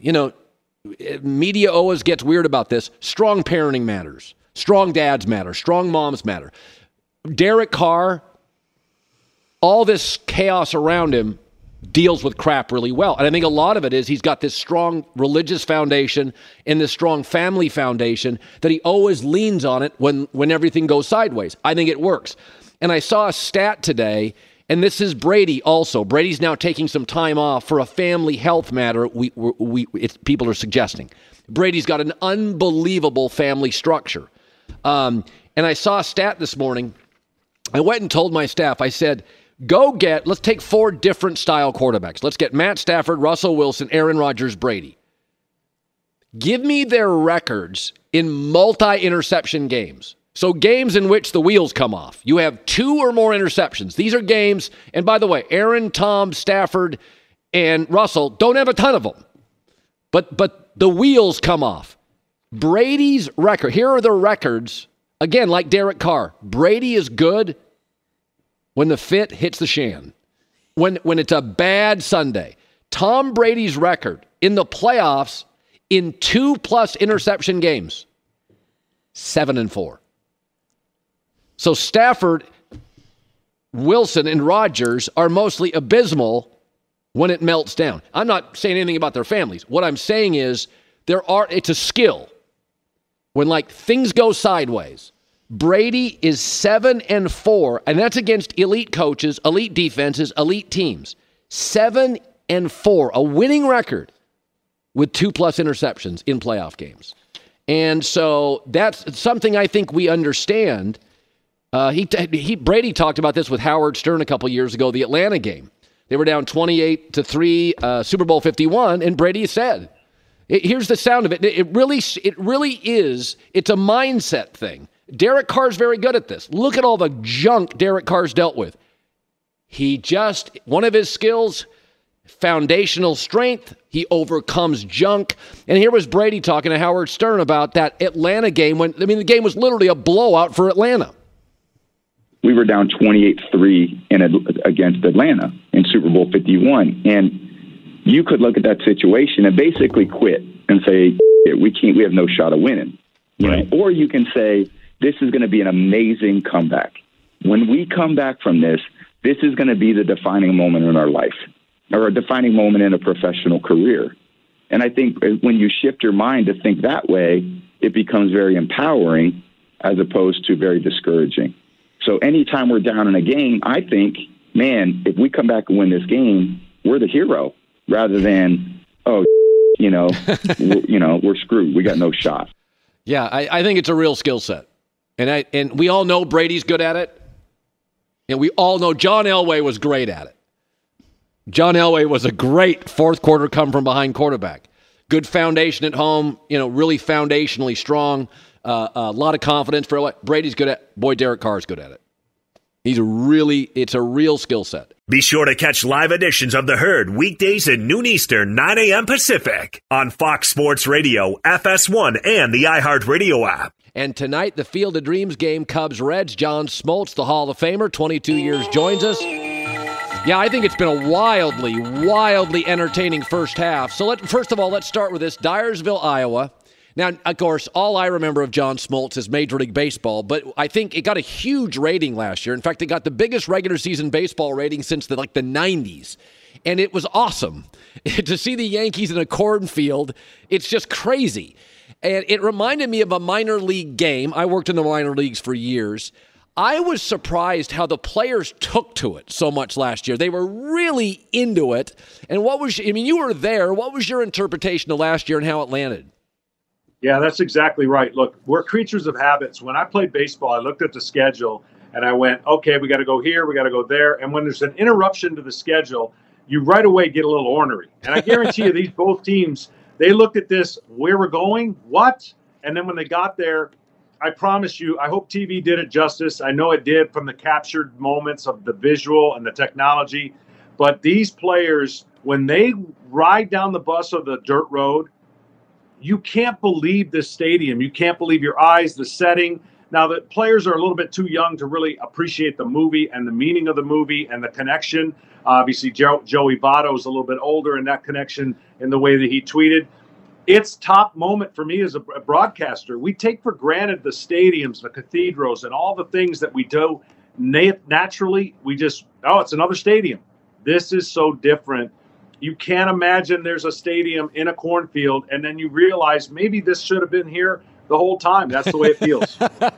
media always gets weird about this. Strong parenting matters. Strong dads matter. Strong moms matter. Derek Carr, all this chaos around him deals with crap really well. And I think a lot of it is he's got this strong religious foundation and this strong family foundation that he always leans on it when everything goes sideways. I think it works. And I saw a stat today, and this is Brady also. Brady's now taking some time off for a family health matter people are suggesting. Brady's got an unbelievable family structure. And I saw a stat this morning. I went and told my staff, I said, let's take 4 different style quarterbacks. Let's get Matt Stafford, Russell Wilson, Aaron Rodgers, Brady. Give me their records in multi-interception games. So games in which the wheels come off. You have 2 or more interceptions. These are games, and by the way, Aaron, Tom, Stafford, and Russell don't have a ton of them. But the wheels come off. Brady's record, here are the records. Again, like Derek Carr, Brady is good when the fit hits the shan, when it's a bad Sunday. Tom Brady's record in the playoffs in 2+ interception games, 7-4. So Stafford, Wilson, and Rodgers are mostly abysmal when it melts down. I'm not saying anything about their families. What I'm saying is it's a skill. When things go sideways, Brady is 7-4, and that's against elite coaches, elite defenses, elite teams. 7-4, a winning record with 2+ interceptions in playoff games. And so that's something I think we understand. Brady talked about this with Howard Stern a couple years ago, the Atlanta game. They were down 28-3, Super Bowl 51, and Brady said, here's the sound of it. It really is. It's a mindset thing. Derek Carr's very good at this. Look at all the junk Derek Carr's dealt with. One of his skills, foundational strength, he overcomes junk. And here was Brady talking to Howard Stern about that Atlanta game the game was literally a blowout for Atlanta. We were down 28-3 against Atlanta in Super Bowl 51. And you could look at that situation and basically quit and say, we have no shot of winning. Right. Or you can say, this is going to be an amazing comeback. When we come back from this is going to be the defining moment in our life, or a defining moment in a professional career. And I think when you shift your mind to think that way, it becomes very empowering as opposed to very discouraging. So anytime we're down in a game, I think, man, if we come back and win this game, we're the hero rather than, we're screwed. We got no shot. Yeah, I think it's a real skill set. And we all know Brady's good at it. And we all know John Elway was great at it. John Elway was a great fourth quarter come from behind quarterback. Good foundation at home, really foundationally strong. A lot of confidence for Elway. Brady's good at it. Boy, Derek Carr's good at it. It's a real skill set. Be sure to catch live editions of The Herd weekdays at noon Eastern, 9 a.m. Pacific on Fox Sports Radio, FS1, and the iHeartRadio app. And tonight, the Field of Dreams game, Cubs-Reds. John Smoltz, the Hall of Famer, 22 years, joins us. Yeah, I think it's been a wildly entertaining first half. So first of all, let's start with this. Dyersville, Iowa. Now, of course, all I remember of John Smoltz is Major League Baseball, but I think it got a huge rating last year. In fact, it got the biggest regular season baseball rating since the 90s. And it was awesome to see the Yankees in a cornfield. It's just crazy. And it reminded me of a minor league game. I worked in the minor leagues for years. I was surprised how the players took to it so much last year. They were really into it. And you were there. What was your interpretation of last year and how it landed? Yeah, that's exactly right. Look, we're creatures of habits. When I played baseball, I looked at the schedule and I went, okay, we got to go here, we got to go there. And when there's an interruption to the schedule, you right away get a little ornery. And I guarantee you, these both teams, they looked at this, where we're going, what? And then when they got there, I promise you, I hope TV did it justice. I know it did from the captured moments of the visual and the technology. But these players, when they ride down the bus of the dirt road, you can't believe this stadium. You can't believe your eyes, the setting. Now, the players are a little bit too young to really appreciate the movie and the meaning of the movie and the connection. Obviously, Joey Votto is a little bit older in that connection in the way that he tweeted. It's top moment for me as a broadcaster. We take for granted the stadiums, the cathedrals, and all the things that we do naturally. We just, it's another stadium. This is so different. You can't imagine there's a stadium in a cornfield, and then you realize maybe this should have been here the whole time. That's the way it feels.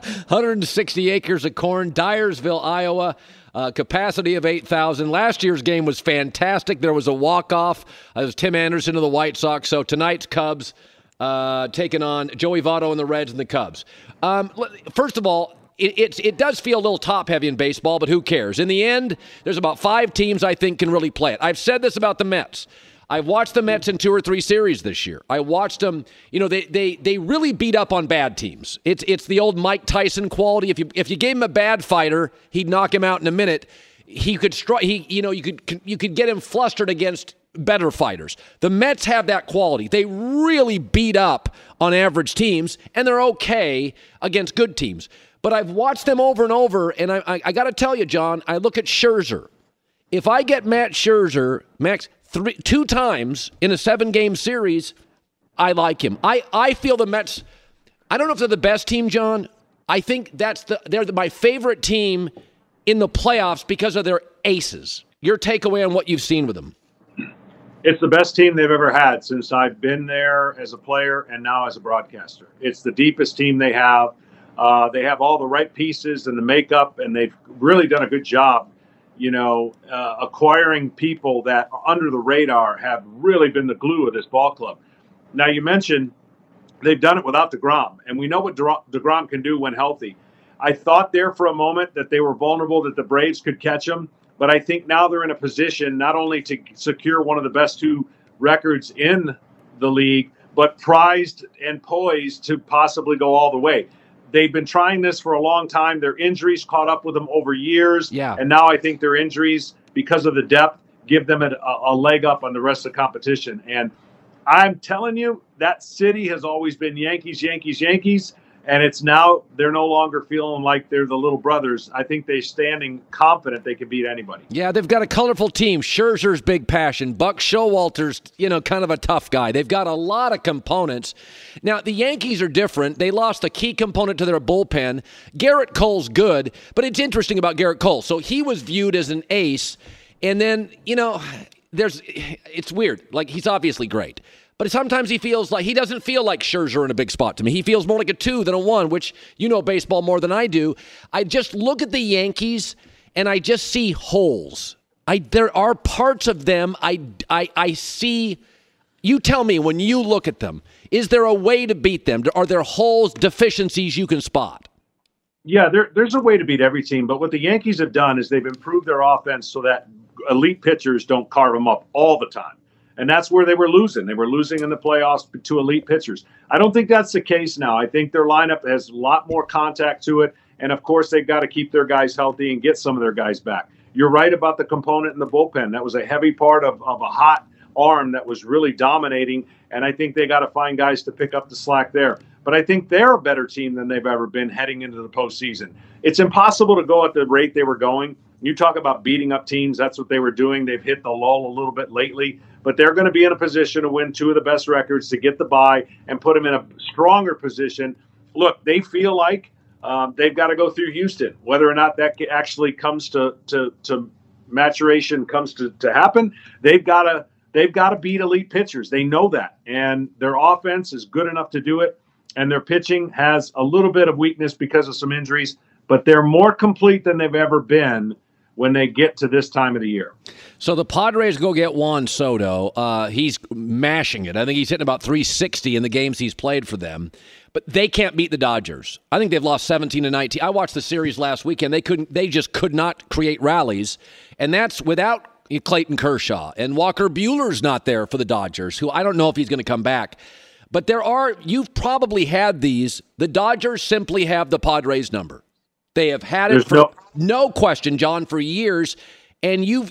160 acres of corn, Dyersville, Iowa, capacity of 8,000. Last year's game was fantastic. There was a walk-off. It was Tim Anderson of the White Sox. So tonight's Cubs taking on Joey Votto and the Reds and the Cubs. First of all, it does feel a little top-heavy in baseball, but who cares? In the end, there's about 5 teams I think can really play it. I've said this about the Mets. I've watched the Mets in 2 or 3 series this year. I watched them. They really beat up on bad teams. It's the old Mike Tyson quality. If you gave him a bad fighter, he'd knock him out in a minute. He could you could get him flustered against better fighters. The Mets have that quality. They really beat up on average teams, and they're okay against good teams. But I've watched them over and over, and I got to tell you, John, I look at Scherzer. If I get Max Scherzer, 2 times in a 7-game series, I like him. I feel the Mets, I don't know if they're the best team, John. I think they're my favorite team in the playoffs because of their aces. Your takeaway on what you've seen with them? It's the best team they've ever had since I've been there as a player and now as a broadcaster. It's the deepest team they have. They have all the right pieces and the makeup, and they've really done a good job, acquiring people that are under the radar have really been the glue of this ball club. Now, you mentioned they've done it without DeGrom, and we know what DeGrom can do when healthy. I thought there for a moment that they were vulnerable, that the Braves could catch them, but I think now they're in a position not only to secure one of the best 2 records in the league, but prized and poised to possibly go all the way. They've been trying this for a long time. Their injuries caught up with them over years. Yeah. And now I think their injuries, because of the depth, give them a leg up on the rest of the competition. And I'm telling you, that city has always been Yankees, Yankees, Yankees. And it's now they're no longer feeling like they're the little brothers. I think they're standing confident they can beat anybody. Yeah, they've got a colorful team. Scherzer's big passion. Buck Showalter's, kind of a tough guy. They've got a lot of components. Now, the Yankees are different. They lost a key component to their bullpen. Garrett Cole's good, but it's interesting about Garrett Cole. So he was viewed as an ace, and then, it's weird. Like, he's obviously great. But sometimes he feels like he doesn't feel like Scherzer in a big spot to me. He feels more like a 2 than a 1, which you know baseball more than I do. I just look at the Yankees and I just see holes. There are parts of them I see. You tell me when you look at them, is there a way to beat them? Are there holes, deficiencies you can spot? Yeah, there's a way to beat every team. But what the Yankees have done is they've improved their offense so that elite pitchers don't carve them up all the time. And that's where they were losing. They were losing in the playoffs to elite pitchers. I don't think that's the case now. I think their lineup has a lot more contact to it. And, of course, they've got to keep their guys healthy and get some of their guys back. You're right about the component in the bullpen. That was a heavy part of a hot arm that was really dominating. And I think they got to find guys to pick up the slack there. But I think they're a better team than they've ever been heading into the postseason. It's impossible to go at the rate they were going. You talk about beating up teams. That's what they were doing. They've hit the lull a little bit lately, but they're going to be in a position to win 2 of the best records, to get the bye and put them in a stronger position. Look, they feel like they've got to go through Houston. Whether or not that actually comes to maturation, comes to happen, they've got to beat elite pitchers. They know that, and their offense is good enough to do it, and their pitching has a little bit of weakness because of some injuries, but they're more complete than they've ever been when they get to this time of the year. So the Padres go get Juan Soto. He's mashing it. I think he's hitting about 360 in the games he's played for them. But they can't beat the Dodgers. I think they've lost 17-19. I watched the series last weekend. They just could not create rallies. And that's without Clayton Kershaw. And Walker Buehler's not there for the Dodgers, who I don't know if he's going to come back. But you've probably had these. The Dodgers simply have the Padres number. They have had it for no question, John, for years. And you've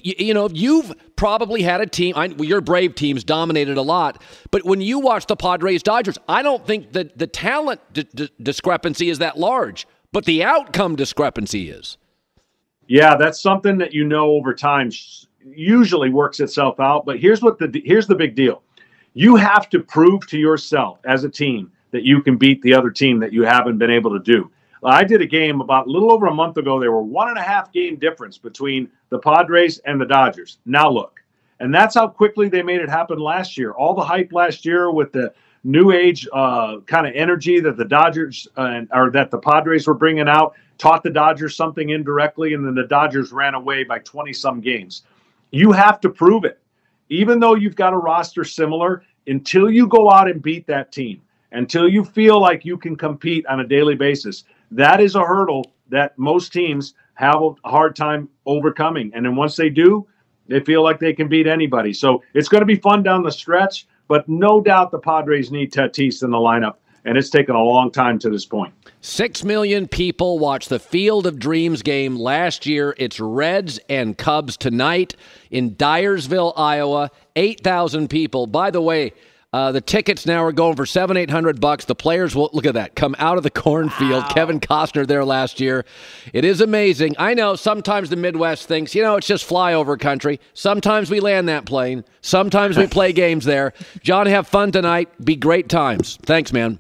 probably had a team. Your Brave teams dominated a lot. But when you watch the Padres-Dodgers, I don't think that the talent discrepancy is that large. But the outcome discrepancy is. Yeah, that's something that over time usually works itself out. But here's the big deal. You have to prove to yourself as a team that you can beat the other team that you haven't been able to do. I did a game about a little over a month ago. There were 1.5 game difference between the Padres and the Dodgers. Now look, and that's how quickly they made it happen last year. All the hype last year with the new age kind of energy that the Dodgers or that the Padres were bringing out taught the Dodgers something indirectly, and then the Dodgers ran away by 20-some games. You have to prove it. Even though you've got a roster similar, until you go out and beat that team, until you feel like you can compete on a daily basis, that is a hurdle that most teams have a hard time overcoming. And then once they do, they feel like they can beat anybody. So it's going to be fun down the stretch, but no doubt the Padres need Tatis in the lineup, and it's taken a long time to this point. 6 million people watched the Field of Dreams game last year. It's Reds and Cubs tonight in Dyersville, Iowa. 8,000 people. By the way, the tickets now are going for $700-800. The players will, look at that, come out of the cornfield. Wow. Kevin Costner there last year. It is amazing. I know sometimes the Midwest thinks, it's just flyover country. Sometimes we land that plane. Sometimes we play games there. John, have fun tonight. Be great times. Thanks, man.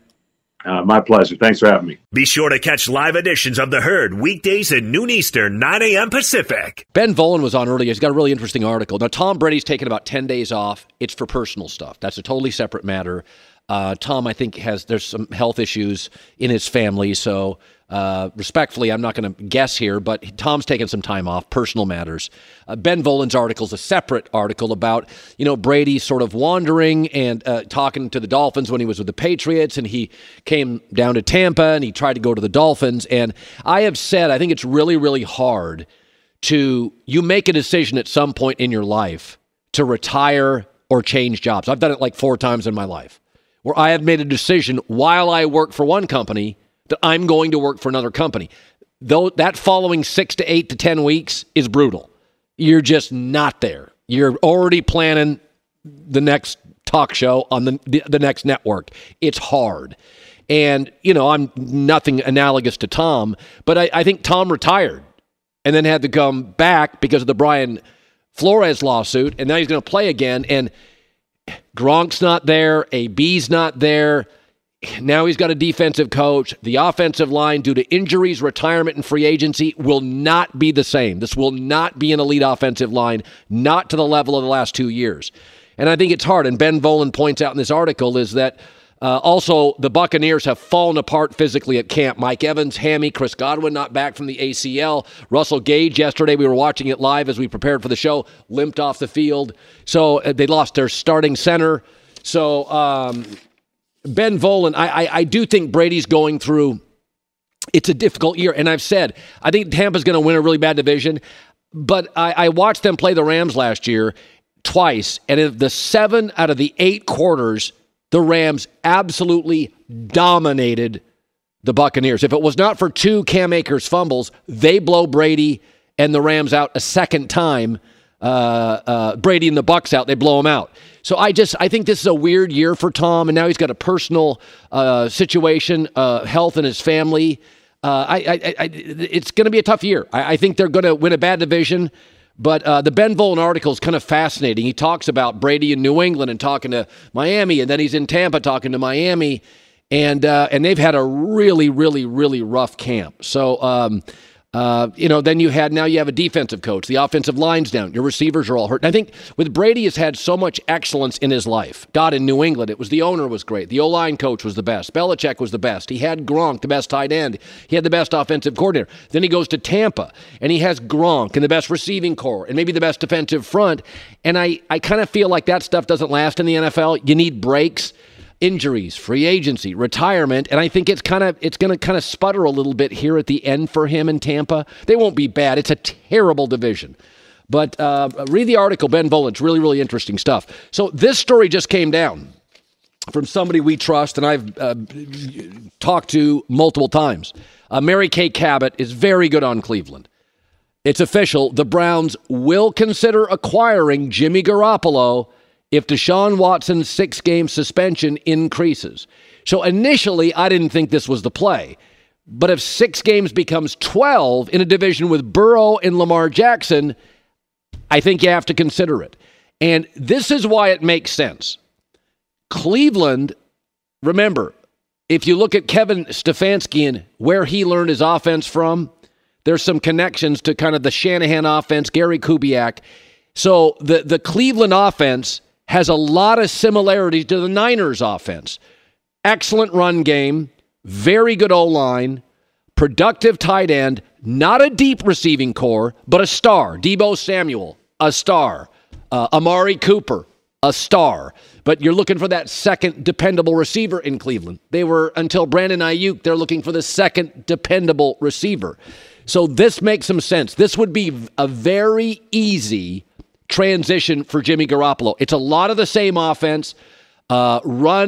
My pleasure. Thanks for having me. Be sure to catch live editions of The Herd weekdays at noon Eastern, 9 a.m. Pacific. Ben Volen was on earlier. He's got a really interesting article. Now, Tom Brady's taken about 10 days off. It's for personal stuff. That's a totally separate matter. Tom, I think, there's some health issues in his family, so respectfully, I'm not going to guess here, but Tom's taken some time off, personal matters. Ben Volen's article is a separate article about, Brady sort of wandering and talking to the Dolphins when he was with the Patriots, and he came down to Tampa, and he tried to go to the Dolphins. And I have said, I think it's really, really hard you make a decision at some point in your life to retire or change jobs. I've done it like 4 times in my life, where I have made a decision while I work for one company that I'm going to work for another company. Though that following 6 to 8 to 10 weeks is brutal. You're just not there. You're already planning the next talk show on the next network. It's hard. And, I'm nothing analogous to Tom, but I think Tom retired and then had to come back because of the Brian Flores lawsuit, and now he's going to play again, and Gronk's not there, AB's not there. Now he's got a defensive coach. The offensive line, due to injuries, retirement, and free agency, will not be the same. This will not be an elite offensive line, not to the level of the last 2 years. And I think it's hard. And Ben Volen points out in this article is that also the Buccaneers have fallen apart physically at camp. Mike Evans, hammy, Chris Godwin not back from the ACL. Russell Gage yesterday, we were watching it live as we prepared for the show, limped off the field. So they lost their starting center. So Ben Volen, I do think Brady's going through, it's a difficult year. And I've said, I think Tampa's going to win a really bad division. But I watched them play the Rams last year twice. And in the 7 out of the 8 quarters, the Rams absolutely dominated the Buccaneers. If it was not for 2 Cam Akers fumbles, they blow Brady and the Rams out a second time. Brady and the Bucs out, they blow him out. So I think this is a weird year for Tom, and now he's got a personal situation, health in his family. It's going to be a tough year. I think they're going to win a bad division. But the Ben Volin article is kind of fascinating. He talks about Brady in New England and talking to Miami, and then he's in Tampa talking to Miami, and they've had a really, really, really rough camp. So, then you have a defensive coach. The offensive line's down. Your receivers are all hurt. And I think with Brady has had so much excellence in his life. God, in New England, the owner was great. The O-line coach was the best. Belichick was the best. He had Gronk, the best tight end. He had the best offensive coordinator. Then he goes to Tampa, and he has Gronk and the best receiving corps and maybe the best defensive front. And I kind of feel like that stuff doesn't last in the NFL. You need breaks. Injuries, free agency, retirement, and I think it's going to kind of sputter a little bit here at the end for him in Tampa. They won't be bad. It's a terrible division. But read the article, Ben Volin. It's really, really interesting stuff. So this story just came down from somebody we trust, and I've talked to multiple times. Mary Kay Cabot is very good on Cleveland. It's official. The Browns will consider acquiring Jimmy Garoppolo if Deshaun Watson's 6-game suspension increases. So initially, I didn't think this was the play. But if 6 games becomes 12 in a division with Burrow and Lamar Jackson, I think you have to consider it. And this is why it makes sense. Cleveland, remember, if you look at Kevin Stefanski and where he learned his offense from, there's some connections to kind of the Shanahan offense, Gary Kubiak. So the Cleveland offense has a lot of similarities to the Niners offense. Excellent run game, very good O-line, productive tight end, not a deep receiving core, but a star. Deebo Samuel, a star. Amari Cooper, a star. But you're looking for that second dependable receiver in Cleveland. They were, until Brandon Ayuk, they're looking for the second dependable receiver. So this makes some sense. This would be a very easy transition for Jimmy Garoppolo. It's a lot of the same offense, not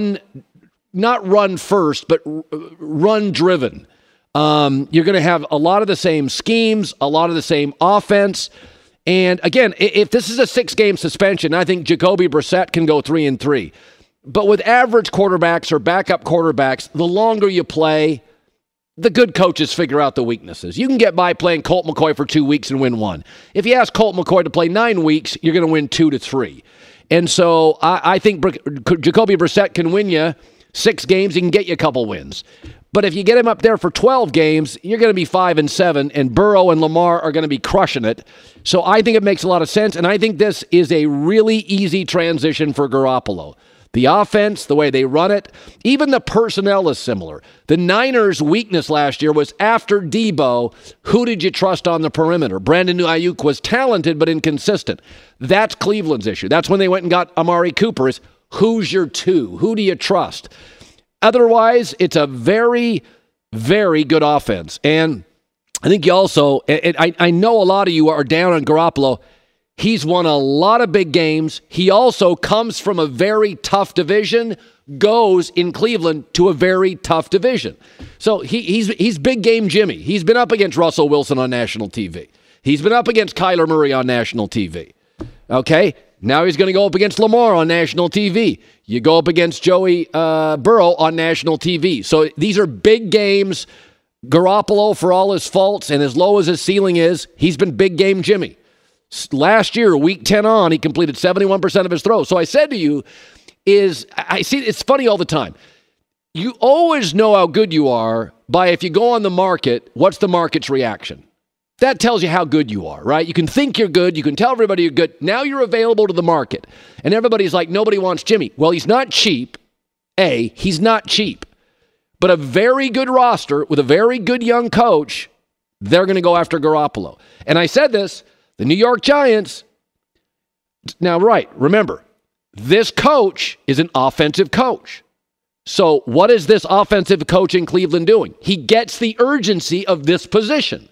run first, but run driven. You're going to have a lot of the same schemes, a lot of the same offense. And again, if this is a 6-game suspension, I think Jacoby Brissett can go 3-3. But with average quarterbacks or backup quarterbacks, the longer you play, the good coaches figure out the weaknesses. You can get by playing Colt McCoy for 2 weeks and win 1. If you ask Colt McCoy to play 9 weeks, you're going to win 2-3. And so I think Jacoby Brissett can win you 6 games. He can get you a couple wins. But if you get him up there for 12 games, you're going to be 5-7, and Burrow and Lamar are going to be crushing it. So I think it makes a lot of sense, and I think this is a really easy transition for Garoppolo. The offense, the way they run it, even the personnel is similar. The Niners' weakness last year was after Deebo, who did you trust on the perimeter? Brandon Ayuk was talented but inconsistent. That's Cleveland's issue. That's when they went and got Amari Cooper, is who's your 2? Who do you trust? Otherwise, it's a very, very good offense. And I think you also, I know a lot of you are down on Garoppolo. He's won a lot of big games. He also comes from a very tough division, goes in Cleveland to a very tough division. So he's big game Jimmy. He's been up against Russell Wilson on national TV. He's been up against Kyler Murray on national TV. Okay, now he's going to go up against Lamar on national TV. You go up against Joey Burrow on national TV. So these are big games. Garoppolo, for all his faults and as low as his ceiling is, he's been big game Jimmy. Last year, week 10 on, he completed 71% of his throws. So I said to you, I see it's funny all the time. You always know how good you are by, if you go on the market, what's the market's reaction? That tells you how good you are, right? You can think you're good. You can tell everybody you're good. Now you're available to the market. And everybody's like, nobody wants Jimmy. Well, he's not cheap. He's not cheap. But a very good roster with a very good young coach, they're going to go after Garoppolo. And I said this, the New York Giants, now, right, remember, this coach is an offensive coach. So what is this offensive coach in Cleveland doing? He gets the urgency of this position.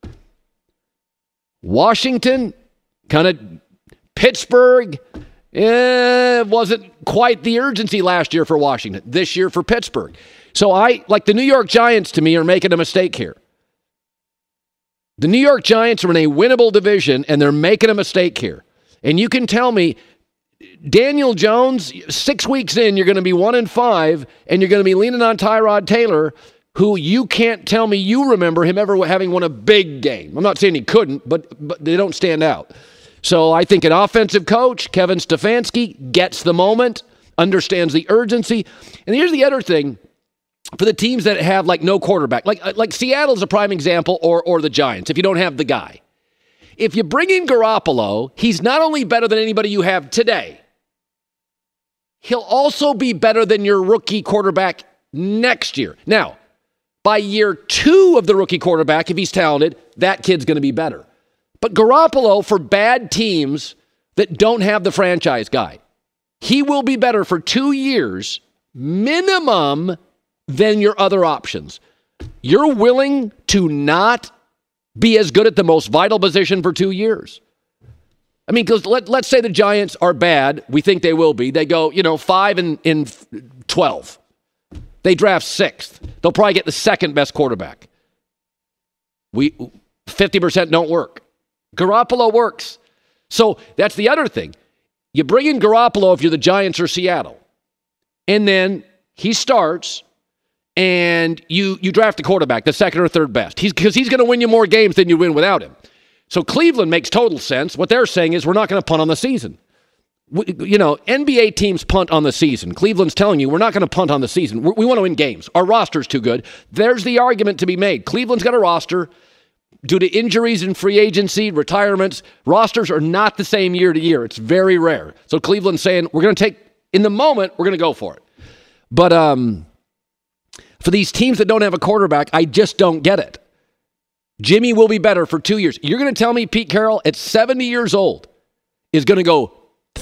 Washington, kind of Pittsburgh, wasn't quite the urgency last year for Washington, this year for Pittsburgh. So the New York Giants, to me, are making a mistake here. The New York Giants are in a winnable division, and they're making a mistake here. And you can tell me, Daniel Jones, 6 weeks in, you're going to be 1-5, and you're going to be leaning on Tyrod Taylor. who you can't tell me you remember him ever having won a big game. I'm not saying he couldn't, but they don't stand out. So I think an offensive coach, Kevin Stefanski, gets the moment, understands the urgency. And here's the other thing for the teams that have like no quarterback, like Seattle's a prime example, or the Giants, if you don't have the guy. If you bring in Garoppolo, he's not only better than anybody you have today, he'll also be better than your rookie quarterback next year. Now, by year 2 of the rookie quarterback, if he's talented, that kid's going to be better. But Garoppolo, for bad teams that don't have the franchise guy, he will be better for 2 years minimum than your other options. You're willing to not be as good at the most vital position for 2 years. I mean, because let's say the Giants are bad. We think they will be. They go, 5 and 12. They draft 6th. They'll probably get the second best quarterback. 50% don't work. Garoppolo works. So that's the other thing. You bring in Garoppolo if you're the Giants or Seattle. And then he starts and you draft a quarterback, the second or third best. Because he's going to win you more games than you win without him. So Cleveland makes total sense. What they're saying is we're not going to punt on the season. NBA teams punt on the season. Cleveland's telling you we're not going to punt on the season. We want to win games. Our roster's too good. There's the argument to be made. Cleveland's got a roster. Due to injuries and free agency, retirements, rosters are not the same year to year. It's very rare. So Cleveland's saying we're going to take, in the moment, we're going to go for it. But for these teams that don't have a quarterback, I just don't get it. Jimmy will be better for 2 years. You're going to tell me Pete Carroll at 70 years old is going to go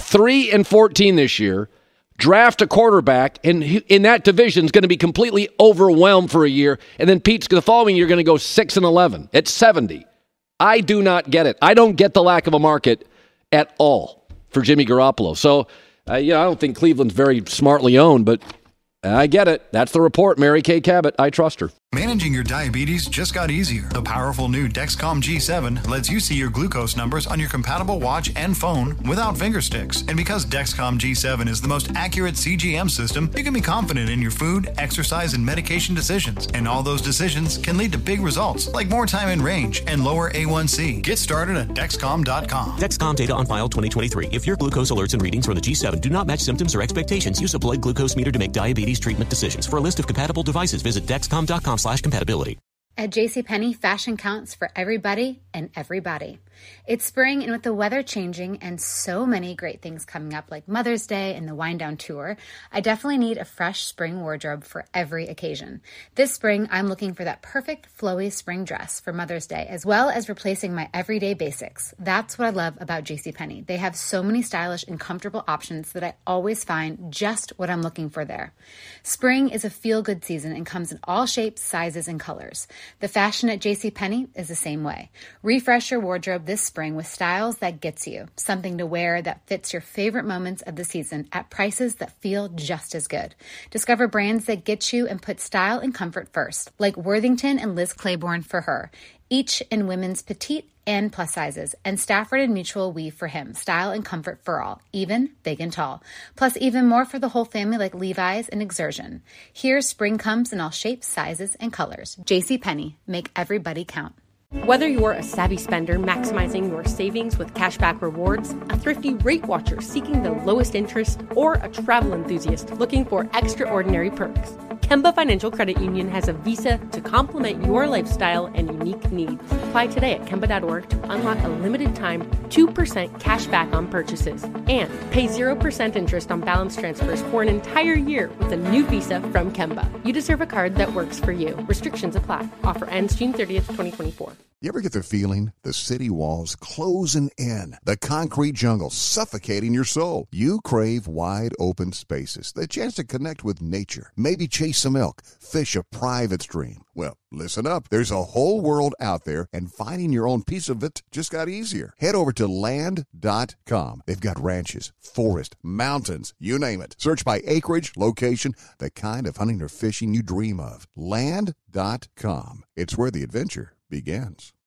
3-14 this year, draft a quarterback, and in that division is going to be completely overwhelmed for a year, and then Pete's the following year going to go 6-11 at 70. I do not get it. I don't get the lack of a market at all for Jimmy Garoppolo. So, I don't think Cleveland's very smartly owned, but I get it. That's the report. Mary Kay Cabot. I trust her. Managing your diabetes just got easier. The powerful new Dexcom G7 lets you see your glucose numbers on your compatible watch and phone without finger sticks. And because Dexcom G7 is the most accurate CGM system, you can be confident in your food, exercise, and medication decisions. And all those decisions can lead to big results, like more time in range and lower A1C. Get started at Dexcom.com. Dexcom data on file 2023. If your glucose alerts and readings from the G7 do not match symptoms or expectations, use a blood glucose meter to make diabetes treatment decisions. For a list of compatible devices, visit Dexcom.com/compatibility. At JCPenney, fashion counts for everybody and everybody. It's spring, and with the weather changing and so many great things coming up like Mother's Day and the Wind Down Tour, I definitely need a fresh spring wardrobe for every occasion. This spring, I'm looking for that perfect flowy spring dress for Mother's Day, as well as replacing my everyday basics. That's what I love about JCPenney. They have so many stylish and comfortable options that I always find just what I'm looking for there. Spring is a feel-good season and comes in all shapes, sizes, and colors. The fashion at JCPenney is the same way. Refresh your wardrobe this spring with styles that gets you, something to wear that fits your favorite moments of the season at prices that feel just as good. Discover brands that get you and put style and comfort first, like Worthington and Liz Claiborne for her, each in women's petite and plus sizes, and Stafford and Mutual weave for him, style and comfort for all, even big and tall. Plus even more for the whole family like Levi's and Exertion. Here, spring comes in all shapes, sizes, and colors. JCPenney, make everybody count. Whether you're a savvy spender maximizing your savings with cashback rewards, a thrifty rate watcher seeking the lowest interest, or a travel enthusiast looking for extraordinary perks, Kemba Financial Credit Union has a visa to complement your lifestyle and unique needs. Apply today at Kemba.org to unlock a limited time 2% cash back on purchases and pay 0% interest on balance transfers for an entire year with a new visa from Kemba. You deserve a card that works for you. Restrictions apply. Offer ends June 30th, 2024. You ever get the feeling the city walls closing in, the concrete jungle suffocating your soul? You crave wide open spaces, the chance to connect with nature, maybe chase some elk, fish a private stream. Well, listen up. There's a whole world out there, and finding your own piece of it just got easier. Head over to land.com. They've got ranches, forest, mountains, you name it. Search by acreage, location, the kind of hunting or fishing you dream of. Land.com. It's where the adventure begins.